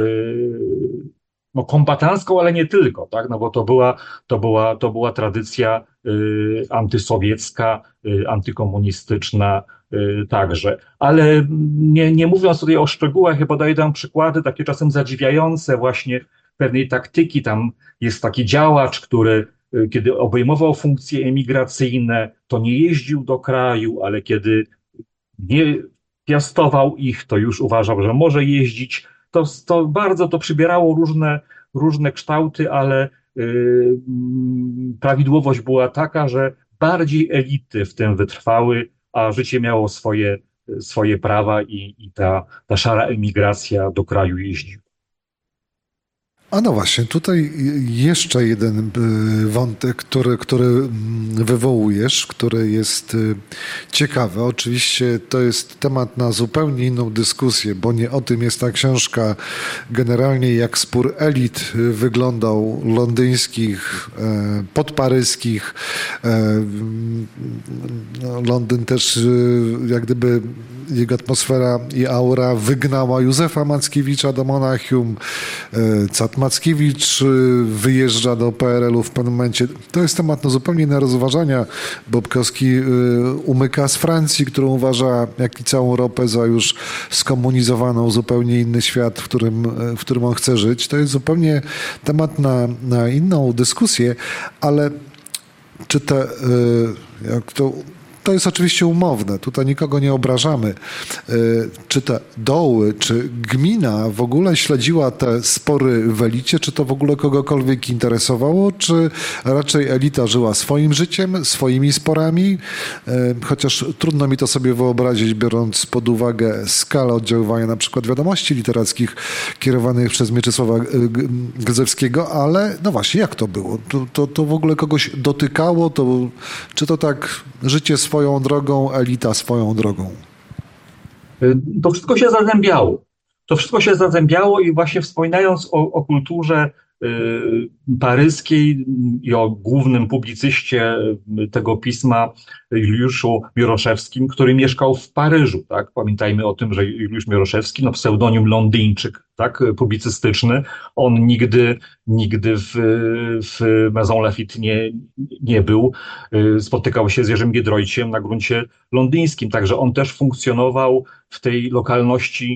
no, kombatancką, ale nie tylko, tak? No bo to była, to była, to była tradycja y, antysowiecka, y, antykomunistyczna y, także. Ale nie, nie mówiąc tutaj o szczegółach, ja podaję tam przykłady takie czasem zadziwiające właśnie pewnej taktyki. Tam jest taki działacz, który y, kiedy obejmował funkcje emigracyjne, to nie jeździł do kraju, ale kiedy nie piastował ich, to już uważał, że może jeździć. To, to bardzo to przybierało różne, różne kształty, ale yy, prawidłowość była taka, że bardziej elity w tym wytrwały, a życie miało swoje, swoje prawa i, i ta, ta szara emigracja do kraju jeździła. A no właśnie, tutaj jeszcze jeden wątek, który, który wywołujesz, który jest ciekawy. Oczywiście to jest temat na zupełnie inną dyskusję, bo nie o tym jest ta książka. Generalnie jak spór elit wyglądał londyńskich, podparyskich. Londyn też jak gdyby jego atmosfera i aura wygnała Józefa Mackiewicza do Monachium. Cat Mackiewicz wyjeżdża do P R L-u w pewnym momencie. To jest temat no, zupełnie na rozważania. Bobkowski umyka z Francji, którą uważa, jak i całą Europę, za już skomunizowaną, zupełnie inny świat, w którym, w którym on chce żyć. To jest zupełnie temat na, na inną dyskusję, ale czy te, jak to To jest oczywiście umowne, tutaj nikogo nie obrażamy. Czy te doły, czy gmina w ogóle śledziła te spory w elicie, czy to w ogóle kogokolwiek interesowało, czy raczej elita żyła swoim życiem, swoimi sporami? Chociaż trudno mi to sobie wyobrazić, biorąc pod uwagę skalę oddziaływania na przykład wiadomości literackich kierowanych przez Mieczysława Gryzewskiego, ale no właśnie, jak to było? To, to, to w ogóle kogoś dotykało? To, czy to tak życie swoją drogą, elita swoją drogą? To wszystko się zazębiało. To wszystko się zazębiało i właśnie wspominając o, o kulturze y, paryskiej i o głównym publicyście tego pisma Juliuszu Miroszewskim, który mieszkał w Paryżu, tak? Pamiętajmy o tym, że Juliusz Miroszewski, no pseudonim Londyńczyk, tak? Publicystyczny. On nigdy, nigdy w, w Maison Lafitte nie, nie był. Spotykał się z Jerzym Giedroyciem na gruncie londyńskim, także on też funkcjonował w tej lokalności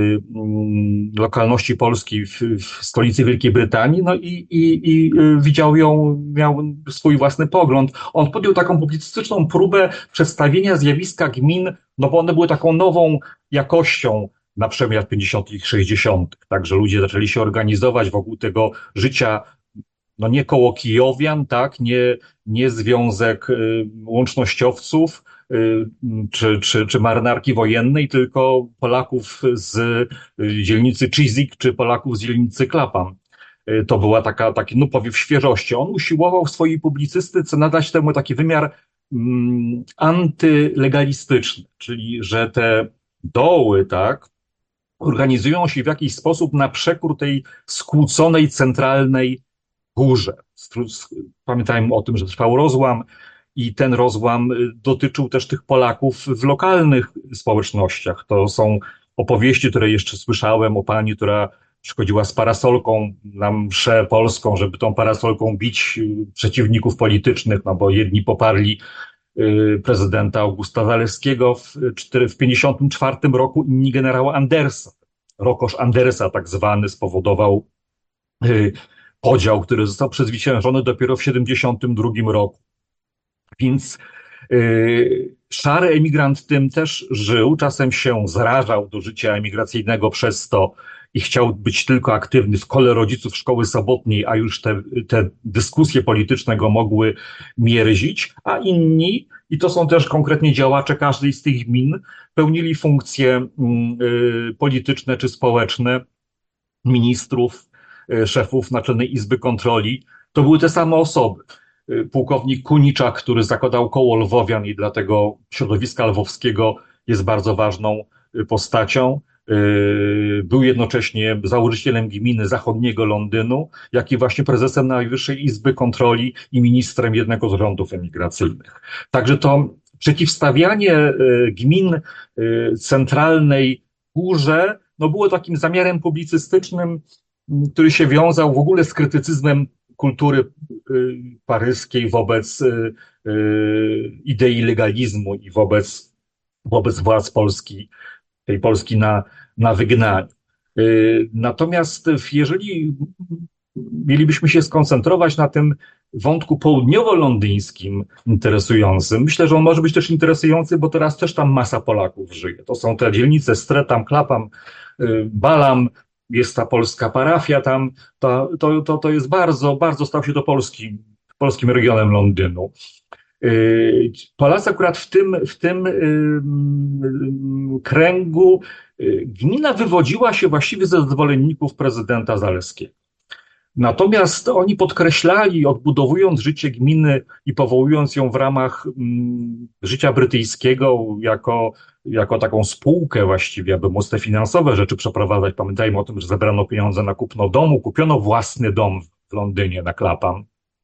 lokalności polskiej w, w stolicy Wielkiej Brytanii, no i, i, i widział ją, miał swój własny pogląd. On podjął taką publicystyczną próbę przedstawienia zjawiska gmin, no bo one były taką nową jakością na przemian lat pięćdziesiątych i sześćdziesiątych. Także ludzie zaczęli się organizować wokół tego życia, no nie koło kijowian, tak, nie, nie związek y, łącznościowców, Czy, czy, czy marynarki wojennej, tylko Polaków z dzielnicy Chiswick, czy Polaków z dzielnicy Clapham. To była taka, taki no, powiew świeżości. On usiłował w swojej publicystyce nadać temu taki wymiar mm, antylegalistyczny, czyli że te doły, tak, organizują się w jakiś sposób na przekór tej skłóconej centralnej górze. Pamiętajmy o tym, że trwał rozłam, i ten rozłam dotyczył też tych Polaków w lokalnych społecznościach. To są opowieści, które jeszcze słyszałem o pani, która przychodziła z parasolką na mszę polską, żeby tą parasolką bić przeciwników politycznych, no bo jedni poparli prezydenta Augusta Zalewskiego w w pięćdziesiątym czwartym roku, inni generała Andersa. Rokosz Andersa tak zwany spowodował podział, który został przezwyciężony dopiero w siedemdziesiątym drugim roku. Więc yy, szary emigrant tym też żył, czasem się zrażał do życia emigracyjnego przez to, i chciał być tylko aktywny w kole rodziców szkoły sobotniej, a już te, te dyskusje polityczne go mogły mierzić, a inni, i to są też konkretnie działacze każdej z tych gmin, pełnili funkcje y, polityczne czy społeczne, ministrów, y, szefów Naczelnej Izby Kontroli. To były te same osoby. Y, pułkownik Kuniczak, który zakładał koło lwowian i dlatego środowiska lwowskiego jest bardzo ważną y, postacią. Y, Był jednocześnie założycielem gminy zachodniego Londynu, jak i właśnie prezesem Najwyższej Izby Kontroli i ministrem jednego z rządów emigracyjnych. Także to przeciwstawianie y, gmin y, centralnej górze no było takim zamiarem publicystycznym, m, który się wiązał w ogóle z krytycyzmem kultury y, paryskiej wobec y, y, idei legalizmu i wobec, wobec władz Polski, tej Polski na, na wygnaniu. Y, Natomiast w- jeżeli mielibyśmy się skoncentrować na tym wątku południowo-londyńskim interesującym, myślę, że on może być też interesujący, bo teraz też tam masa Polaków żyje. To są te dzielnice Streatham, Clapham, y, Balham, jest ta polska parafia tam, to, to, to, to jest bardzo, bardzo stał się to polski, polskim regionem Londynu. Y, Polacy akurat w tym, w tym ym, kręgu, y, gmina wywodziła się właściwie ze zwolenników prezydenta Zaleskiego. Natomiast oni podkreślali, odbudowując życie gminy i powołując ją w ramach mm, życia brytyjskiego jako, jako taką spółkę właściwie, aby móc te finansowe rzeczy przeprowadzać. Pamiętajmy o tym, że zebrano pieniądze na kupno domu, kupiono własny dom w Londynie na Clapham.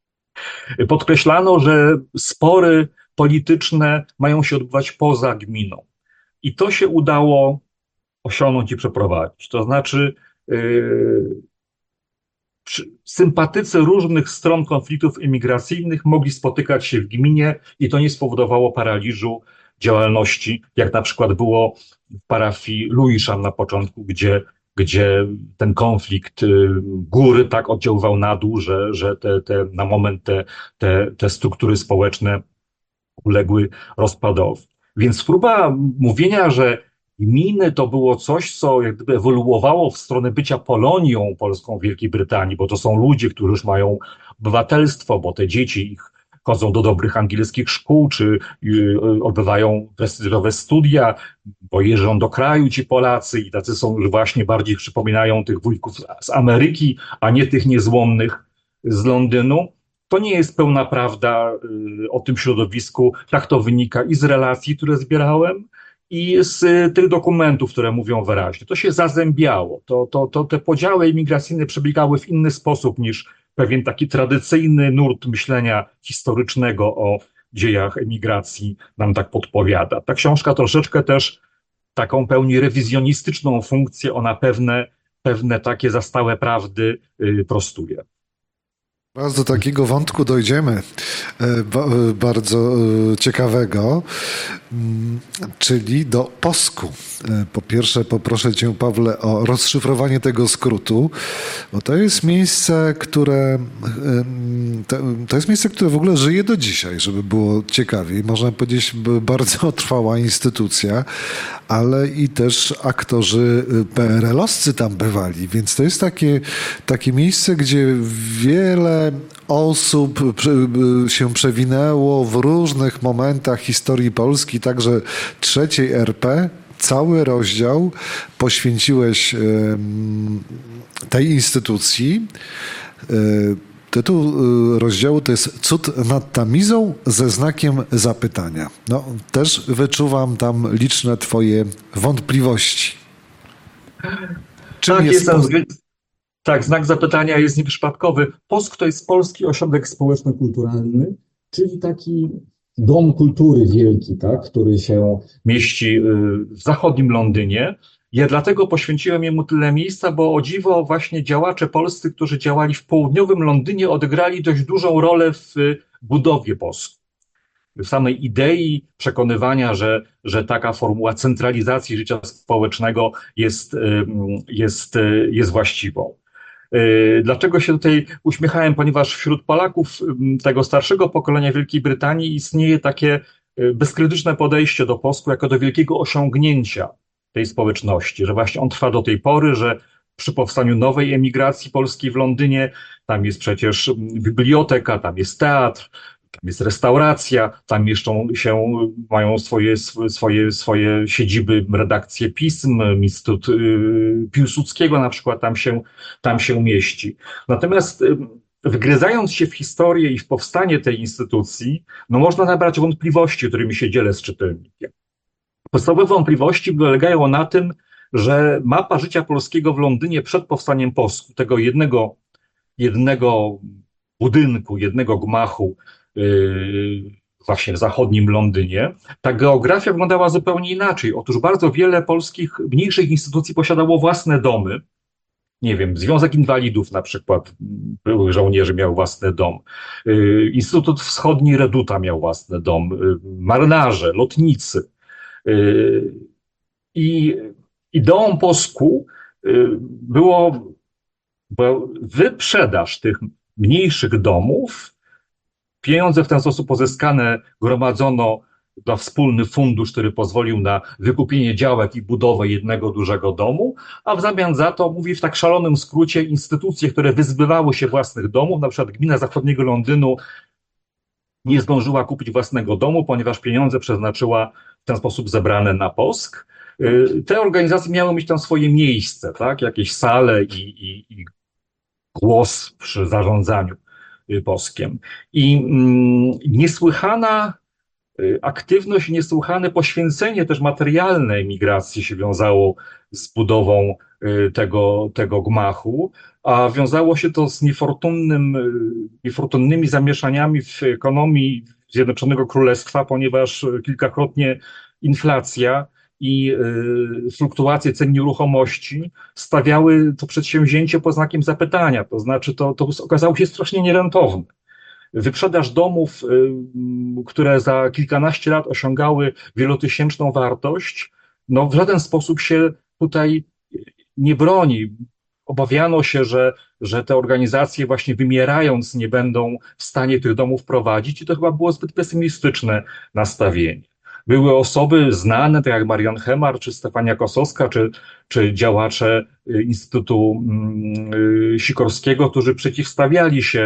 Podkreślano, że spory polityczne mają się odbywać poza gminą. I to się udało osiągnąć i przeprowadzić. To znaczy, yy, przy- sympatycy różnych stron konfliktów imigracyjnych mogli spotykać się w gminie i to nie spowodowało paraliżu działalności, jak na przykład było w parafii Lewisham na początku, gdzie, gdzie ten konflikt y, góry tak oddziaływał na dół, że, że te, te, na moment te, te, te struktury społeczne uległy rozpadowi. Więc próba mówienia, że gminy to było coś, co jak gdyby ewoluowało w stronę bycia Polonią polską w Wielkiej Brytanii, bo to są ludzie, którzy już mają obywatelstwo, bo te dzieci ich chodzą do dobrych angielskich szkół, czy y, odbywają prestiżowe studia, bo jeżdżą do kraju ci Polacy i tacy są już właśnie bardziej przypominają tych wujków z Ameryki, a nie tych niezłomnych z Londynu. To nie jest pełna prawda y, o tym środowisku. Tak to wynika i z relacji, które zbierałem, i z y, tych dokumentów, które mówią wyraźnie. To się zazębiało. To, to, to te podziały imigracyjne przebiegały w inny sposób niż pewien taki tradycyjny nurt myślenia historycznego o dziejach emigracji nam tak podpowiada. Ta książka troszeczkę też taką pełni rewizjonistyczną funkcję, ona pewne, pewne takie zastałe prawdy y, prostuje. Zaraz do takiego wątku dojdziemy, e, ba- e, bardzo e, ciekawego, mm, czyli do Posku. E, Po pierwsze poproszę Cię, Pawle, o rozszyfrowanie tego skrótu, bo to jest miejsce, które em, to, to jest miejsce, które w ogóle żyje do dzisiaj, żeby było ciekawiej. Można powiedzieć, b- bardzo trwała instytucja, ale i też aktorzy P R L-owscy tam bywali, więc to jest takie, takie miejsce, gdzie wiele osób prze- się przewinęło w różnych momentach historii Polski, także trzeciej R P. Cały rozdział poświęciłeś em, tej instytucji. E, Tytuł e, rozdziału to jest Cud nad Tamizą ze znakiem zapytania. No, też wyczuwam tam liczne Twoje wątpliwości. Czym Tak, jest jestem, Poznań? zwy- tak, znak zapytania jest nieprzypadkowy. Posk to jest Polski Ośrodek Społeczno-Kulturalny, czyli taki dom kultury wielki, tak, który się mieści y, w zachodnim Londynie. Ja dlatego poświęciłem jemu tyle miejsca, bo o dziwo właśnie działacze polscy, którzy działali w południowym Londynie, odegrali dość dużą rolę w y, budowie Posku. W samej idei przekonywania, że, że taka formuła centralizacji życia społecznego jest, ym, jest, y, jest właściwą. Y, Dlaczego się tutaj uśmiechałem? Ponieważ wśród Polaków ym, tego starszego pokolenia Wielkiej Brytanii istnieje takie y, bezkrytyczne podejście do Posku jako do wielkiego osiągnięcia tej społeczności, że właśnie on trwa do tej pory, że przy powstaniu nowej emigracji polskiej w Londynie. Tam jest przecież biblioteka, tam jest teatr, tam jest restauracja, tam mieszczą się, mają swoje, swoje, swoje siedziby, redakcje pism, Instytut y, Piłsudskiego na przykład tam się, tam się mieści. Natomiast y, wgryzając się w historię i w powstanie tej instytucji, no można nabrać wątpliwości, którymi się dzielę z czytelnikiem. Podstawowe wątpliwości polegają na tym, że mapa życia polskiego w Londynie przed powstaniem Posku, tego jednego, jednego budynku, jednego gmachu yy, właśnie w zachodnim Londynie, ta geografia wyglądała zupełnie inaczej. Otóż bardzo wiele polskich mniejszych instytucji posiadało własne domy. Nie wiem, Związek Inwalidów na przykład, byłych żołnierzy miał własny dom. Yy, Instytut Wschodni Reduta miał własny dom. Yy, marynarze, lotnicy. Yy, I ideą Posku yy, było bo wyprzedaż tych mniejszych domów, pieniądze w ten sposób pozyskane gromadzono na wspólny fundusz, który pozwolił na wykupienie działek i budowę jednego dużego domu, a w zamian za to, mówi w tak szalonym skrócie, instytucje, które wyzbywały się własnych domów, na przykład gmina zachodniego Londynu nie zdążyła kupić własnego domu, ponieważ pieniądze przeznaczyła w ten sposób zebrane na Posk. Te organizacje miały mieć tam swoje miejsce, tak? Jakieś sale i, i, i głos przy zarządzaniu Poskiem. I mm, niesłychana aktywność, niesłychane poświęcenie też materialne emigracji się wiązało z budową tego, tego gmachu, a wiązało się to z niefortunnym, niefortunnymi zamieszaniami w ekonomii Zjednoczonego Królestwa, ponieważ kilkakrotnie inflacja i fluktuacje cen nieruchomości stawiały to przedsięwzięcie pod znakiem zapytania. To znaczy, to, to okazało się strasznie nierentowne. Wyprzedaż domów, które za kilkanaście lat osiągały wielotysięczną wartość, no w żaden sposób się tutaj nie broni. Obawiano się, że, że te organizacje właśnie wymierając nie będą w stanie tych domów prowadzić i to chyba było zbyt pesymistyczne nastawienie. Były osoby znane, tak jak Marian Hemar, czy Stefania Kosowska, czy, czy działacze Instytutu Sikorskiego, którzy przeciwstawiali się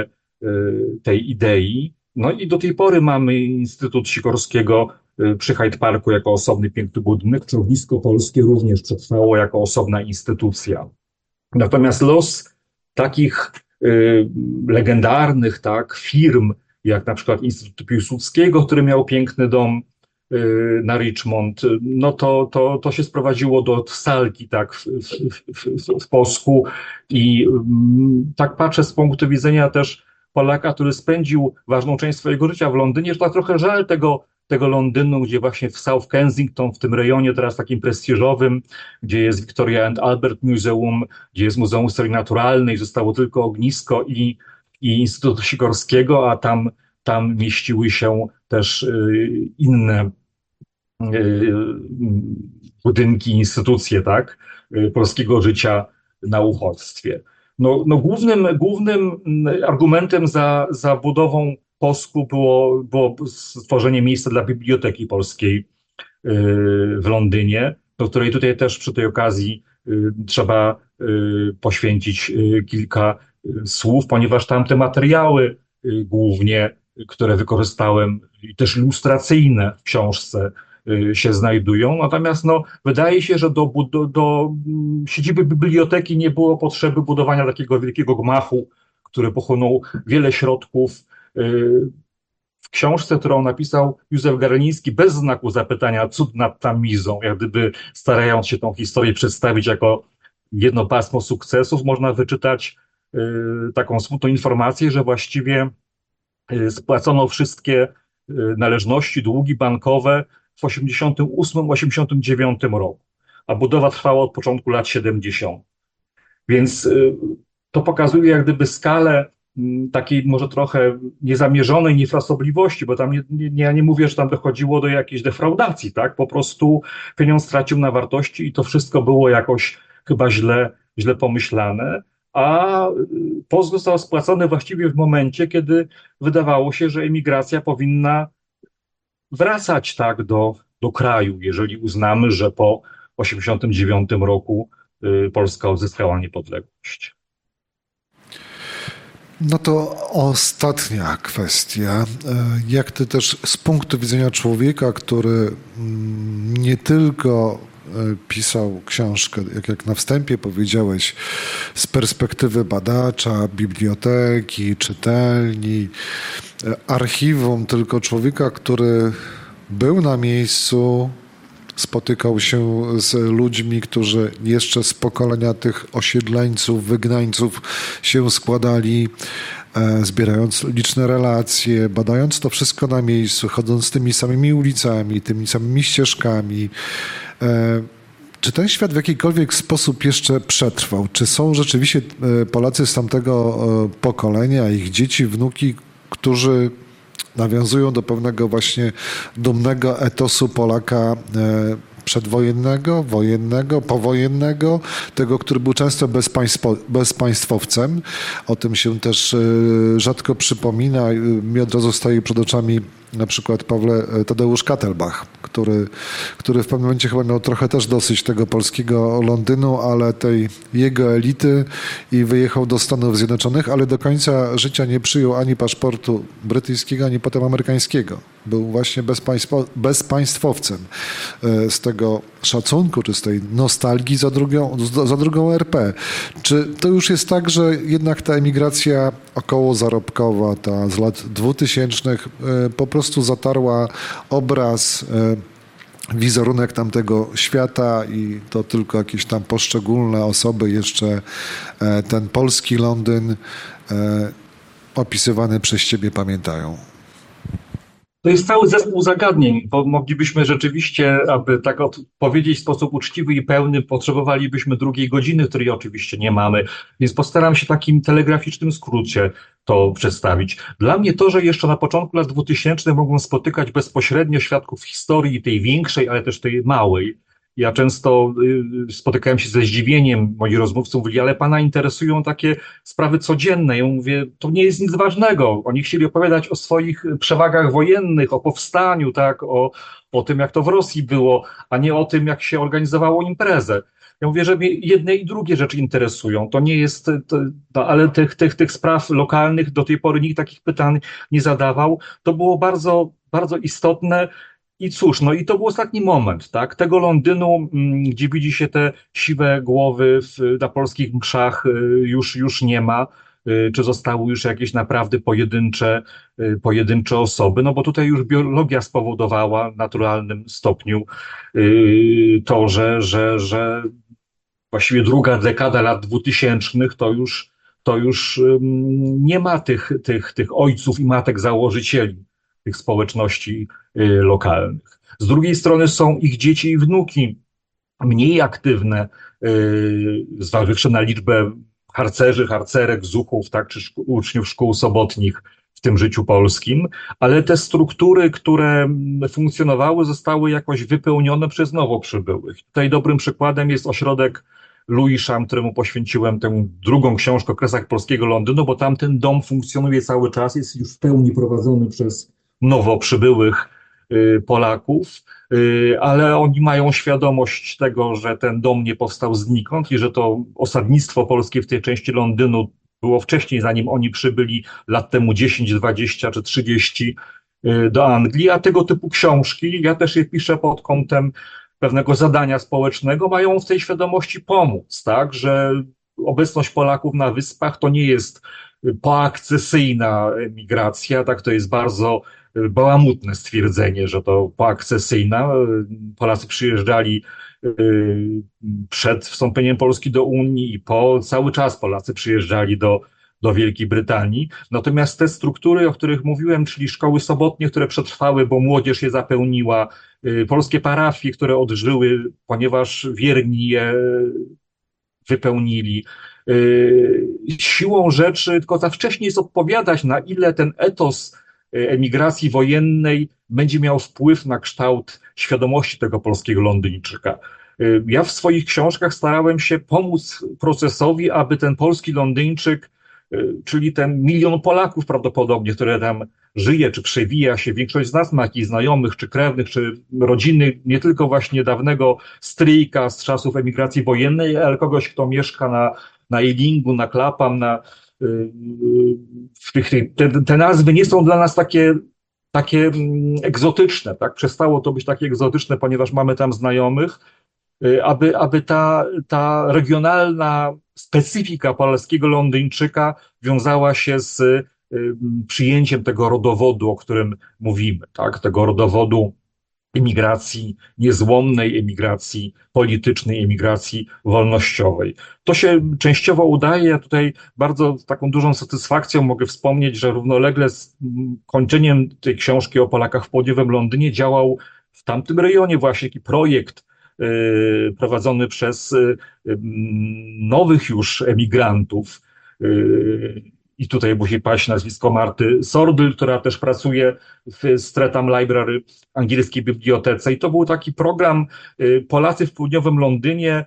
tej idei. No i do tej pory mamy Instytut Sikorskiego przy Hyde Parku jako osobny piękny budynek. Ognisko Polskie również przetrwało jako osobna instytucja. Natomiast los takich y, legendarnych tak, firm, jak na przykład Instytut Piłsudskiego, który miał piękny dom y, na Richmond, no to, to, to się sprowadziło do salki tak, w, w, w, w Posku i y, tak patrzę z punktu widzenia też Polaka, który spędził ważną część swojego życia w Londynie, że tak trochę żal tego, tego Londynu, gdzie właśnie w South Kensington, w tym rejonie teraz takim prestiżowym, gdzie jest Victoria and Albert Museum, gdzie jest Muzeum Historii Naturalnej, zostało tylko ognisko i, i Instytutu Sikorskiego, a tam, tam mieściły się też y, inne y, budynki, instytucje, tak, y, polskiego życia na uchodźstwie. No, no głównym, głównym argumentem za, za budową Posku było, było stworzenie miejsca dla Biblioteki Polskiej w Londynie, do której tutaj też przy tej okazji trzeba poświęcić kilka słów, ponieważ tam te materiały głównie, które wykorzystałem, i też ilustracyjne w książce się znajdują. Natomiast no, wydaje się, że do, do, do siedziby biblioteki nie było potrzeby budowania takiego wielkiego gmachu, który pochłonął wiele środków. W książce, którą napisał Józef Garliński, bez znaku zapytania, cud nad Tamizą, jak gdyby starając się tą historię przedstawić jako jedno pasmo sukcesów, można wyczytać taką smutną informację, że właściwie spłacono wszystkie należności, długi bankowe w osiemdziesiątym ósmym osiemdziesiątym dziewiątym roku, a budowa trwała od początku lat siedemdziesiątych. Więc to pokazuje jak gdyby skalę takiej może trochę niezamierzonej niefrasobliwości, bo tam nie, nie, ja nie mówię, że tam dochodziło do jakiejś defraudacji, tak? Po prostu pieniądz stracił na wartości i to wszystko było jakoś chyba źle, źle pomyślane, a post został spłacony właściwie w momencie, kiedy wydawało się, że emigracja powinna wracać tak do, do kraju, jeżeli uznamy, że po osiemdziesiątym dziewiątym roku Polska odzyskała niepodległość. No to ostatnia kwestia. Jak ty też z punktu widzenia człowieka, który nie tylko pisał książkę, jak, jak na wstępie powiedziałeś, z perspektywy badacza, biblioteki, czytelni, archiwum, tylko człowieka, który był na miejscu, spotykał się z ludźmi, którzy jeszcze z pokolenia tych osiedleńców, wygnańców się składali, zbierając liczne relacje, badając to wszystko na miejscu, chodząc tymi samymi ulicami, tymi samymi ścieżkami. Czy ten świat w jakikolwiek sposób jeszcze przetrwał? Czy są rzeczywiście Polacy z tamtego pokolenia, ich dzieci, wnuki, którzy nawiązują do pewnego właśnie dumnego etosu Polaka przedwojennego, wojennego, powojennego, tego, który był często bezpaństwo, bezpaństwowcem. O tym się też rzadko przypomina. Mi od razu staje przed oczami na przykład Pawle Tadeusz Kattelbach, który, który w pewnym momencie chyba miał trochę też dosyć tego polskiego Londynu, ale tej jego elity i wyjechał do Stanów Zjednoczonych, ale do końca życia nie przyjął ani paszportu brytyjskiego, ani potem amerykańskiego. Był właśnie bezpaństwo, bezpaństwowcem. Z tego szacunku, czy z tej nostalgii za drugą, za drugą R P. Czy to już jest tak, że jednak ta emigracja okołozarobkowa, ta z lat dwutysięcznych po prostu zatarła obraz, wizerunek tamtego świata i to tylko jakieś tam poszczególne osoby jeszcze ten polski Londyn opisywany przez ciebie pamiętają? To jest cały zespół zagadnień, bo moglibyśmy rzeczywiście, aby tak odpowiedzieć w sposób uczciwy i pełny, potrzebowalibyśmy drugiej godziny, której oczywiście nie mamy, więc postaram się w takim telegraficznym skrócie to przedstawić. Dla mnie to, że jeszcze na początku lat dwutysięcznych mogłem spotykać bezpośrednio świadków historii, tej większej, ale też tej małej. Ja często y, spotykałem się ze zdziwieniem, moi rozmówcy mówili, ale pana interesują takie sprawy codzienne. Ja mówię, to nie jest nic ważnego. Oni chcieli opowiadać o swoich przewagach wojennych, o powstaniu, tak, o, o tym, jak to w Rosji było, a nie o tym, jak się organizowało imprezę. Ja mówię, że mnie jedne i drugie rzeczy interesują. To nie jest, to, to, ale tych, tych, tych spraw lokalnych do tej pory nikt takich pytań nie zadawał. To było bardzo, bardzo istotne. I cóż, no i to był ostatni moment, tak? Tego Londynu, gdzie widzi się te siwe głowy w, na polskich mszach, już, już nie ma. Czy zostały już jakieś naprawdę pojedyncze, pojedyncze osoby? No bo tutaj już biologia spowodowała w naturalnym stopniu to, że, że, że właściwie druga dekada lat dwutysięcznych to już, to już nie ma tych, tych, tych ojców i matek założycieli tych społeczności lokalnych. Z drugiej strony są ich dzieci i wnuki, mniej aktywne, zważywszy na liczbę harcerzy, harcerek, zuchów, tak, czy szkół, uczniów szkół sobotnich w tym życiu polskim, ale te struktury, które funkcjonowały, zostały jakoś wypełnione przez nowo przybyłych. Tutaj dobrym przykładem jest ośrodek Lewisham, któremu poświęciłem tę drugą książkę o kresach polskiego Londynu, bo tam ten dom funkcjonuje cały czas, jest już w pełni prowadzony przez nowo przybyłych Polaków, ale oni mają świadomość tego, że ten dom nie powstał znikąd i że to osadnictwo polskie w tej części Londynu było wcześniej, zanim oni przybyli lat temu dziesięć, dwadzieścia czy trzydzieści do Anglii, a tego typu książki, ja też je piszę pod kątem pewnego zadania społecznego, mają w tej świadomości pomóc, tak, że obecność Polaków na wyspach to nie jest poakcesyjna migracja, tak, to jest bardzo bałamutne stwierdzenie, że to poakcesyjna. Polacy przyjeżdżali przed wstąpieniem Polski do Unii i po, cały czas Polacy przyjeżdżali do, do Wielkiej Brytanii. Natomiast te struktury, o których mówiłem, czyli szkoły sobotnie, które przetrwały, bo młodzież je zapełniła, polskie parafie, które odżyły, ponieważ wierni je wypełnili. Siłą rzeczy, tylko za wcześnie jest odpowiadać, na ile ten etos emigracji wojennej będzie miał wpływ na kształt świadomości tego polskiego Londyńczyka. Ja w swoich książkach starałem się pomóc procesowi, aby ten polski Londyńczyk czyli ten milion Polaków prawdopodobnie, które tam żyje, czy przewija się. Większość z nas ma jakichś znajomych, czy krewnych, czy rodziny, nie tylko właśnie dawnego stryjka z czasów emigracji wojennej, ale kogoś, kto mieszka na, na Elingu, na Klapam, na, w tych, te, te nazwy nie są dla nas takie, takie egzotyczne, tak? Przestało to być takie egzotyczne, ponieważ mamy tam znajomych, aby, aby ta, ta regionalna specyfika polskiego Londyńczyka wiązała się z y, przyjęciem tego rodowodu, o którym mówimy, tak? Tego rodowodu emigracji niezłomnej, emigracji politycznej, emigracji wolnościowej. To się częściowo udaje. Ja tutaj bardzo z taką dużą satysfakcją mogę wspomnieć, że równolegle z kończeniem tej książki o Polakach w południowym Londynie działał w tamtym rejonie właśnie taki projekt yy, prowadzony przez yy, nowych już emigrantów. Yy, I tutaj musi paść nazwisko Marty Sordyl, która też pracuje w Streatham Library, angielskiej bibliotece. I to był taki program Polacy w południowym Londynie,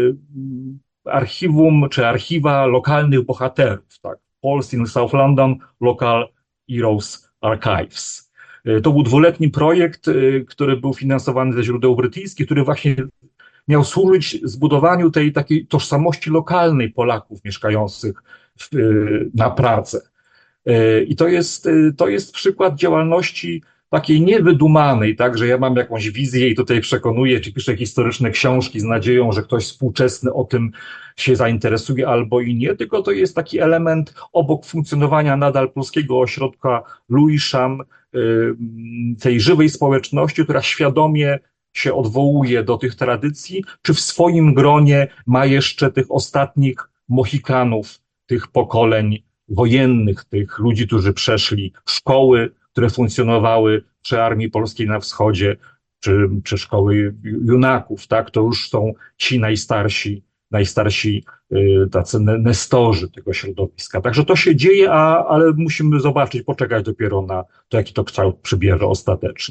archiwum czy archiwa lokalnych bohaterów, tak? Poles in South London Local Heroes Archives. To był dwuletni projekt, który był finansowany ze źródeł brytyjskich, który właśnie miał służyć zbudowaniu tej takiej tożsamości lokalnej Polaków mieszkających w, na Pradze. I to jest, to jest przykład działalności takiej niewydumanej, tak, że ja mam jakąś wizję i tutaj przekonuję, czy piszę historyczne książki z nadzieją, że ktoś współczesny o tym się zainteresuje albo i nie, tylko to jest taki element obok funkcjonowania nadal Polskiego Ośrodka Lewisham, tej żywej społeczności, która świadomie się odwołuje do tych tradycji, czy w swoim gronie ma jeszcze tych ostatnich Mohikanów, tych pokoleń wojennych, tych ludzi, którzy przeszli szkoły, które funkcjonowały przy Armii Polskiej na Wschodzie, czy, czy szkoły junaków, tak? To już są ci najstarsi, najstarsi y, tacy nestorzy tego środowiska. Także to się dzieje, a, ale musimy zobaczyć, poczekać dopiero na to, jaki to kształt przybierze ostatecznie.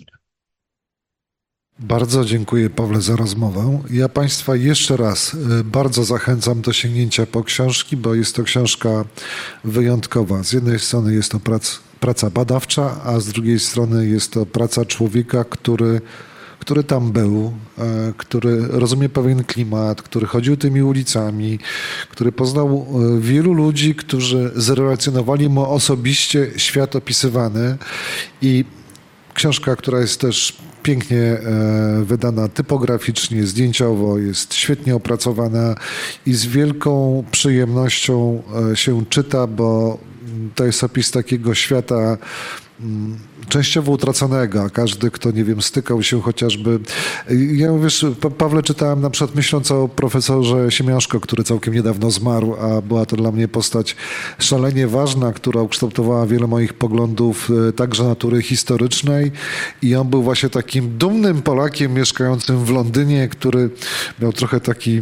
Bardzo dziękuję, Pawle, za rozmowę. Ja Państwa jeszcze raz bardzo zachęcam do sięgnięcia po książki, bo jest to książka wyjątkowa. Z jednej strony jest to prac, praca badawcza, a z drugiej strony jest to praca człowieka, który, który tam był, który rozumie pewien klimat, który chodził tymi ulicami, który poznał wielu ludzi, którzy zrelacjonowali mu osobiście świat opisywany i książka, która jest też pięknie wydana typograficznie, zdjęciowo, jest świetnie opracowana i z wielką przyjemnością się czyta, bo to jest opis takiego świata częściowo utraconego, a każdy, kto, nie wiem, stykał się chociażby... Ja, wiesz, Pawle, czytałem na przykład myśląc o profesorze Siemiaszko, który całkiem niedawno zmarł, a była to dla mnie postać szalenie ważna, która ukształtowała wiele moich poglądów, także natury historycznej i on był właśnie takim dumnym Polakiem mieszkającym w Londynie, który miał trochę taki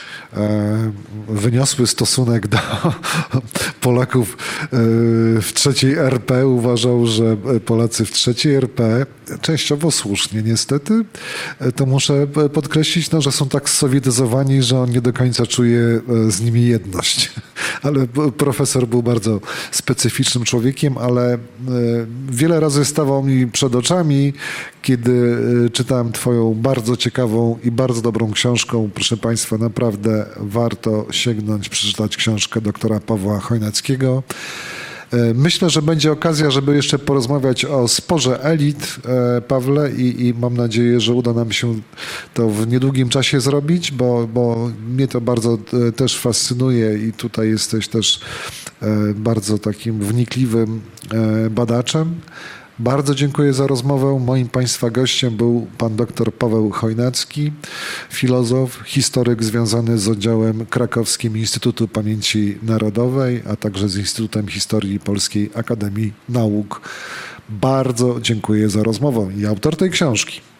wyniosły stosunek do Polaków w trzeciej R P. Uważał, że Polacy w trzeciej R P, częściowo słusznie niestety, to muszę podkreślić, no, że są tak sowietyzowani, że on nie do końca czuje z nimi jedność. Ale profesor był bardzo specyficznym człowiekiem, ale wiele razy stawał mi przed oczami, kiedy czytałem twoją bardzo ciekawą i bardzo dobrą książkę. Proszę Państwa, naprawdę warto sięgnąć, przeczytać książkę doktora Pawła Chojnackiego. Myślę, że będzie okazja, żeby jeszcze porozmawiać o sporze elit, Pawle, i, i mam nadzieję, że uda nam się to w niedługim czasie zrobić, bo, bo mnie to bardzo też fascynuje i tutaj jesteś też bardzo takim wnikliwym badaczem. Bardzo dziękuję za rozmowę. Moim Państwa gościem był pan dr Paweł Chojnacki, filozof, historyk związany z oddziałem krakowskim Instytutu Pamięci Narodowej, a także z Instytutem Historii Polskiej Akademii Nauk. Bardzo dziękuję za rozmowę i autor tej książki.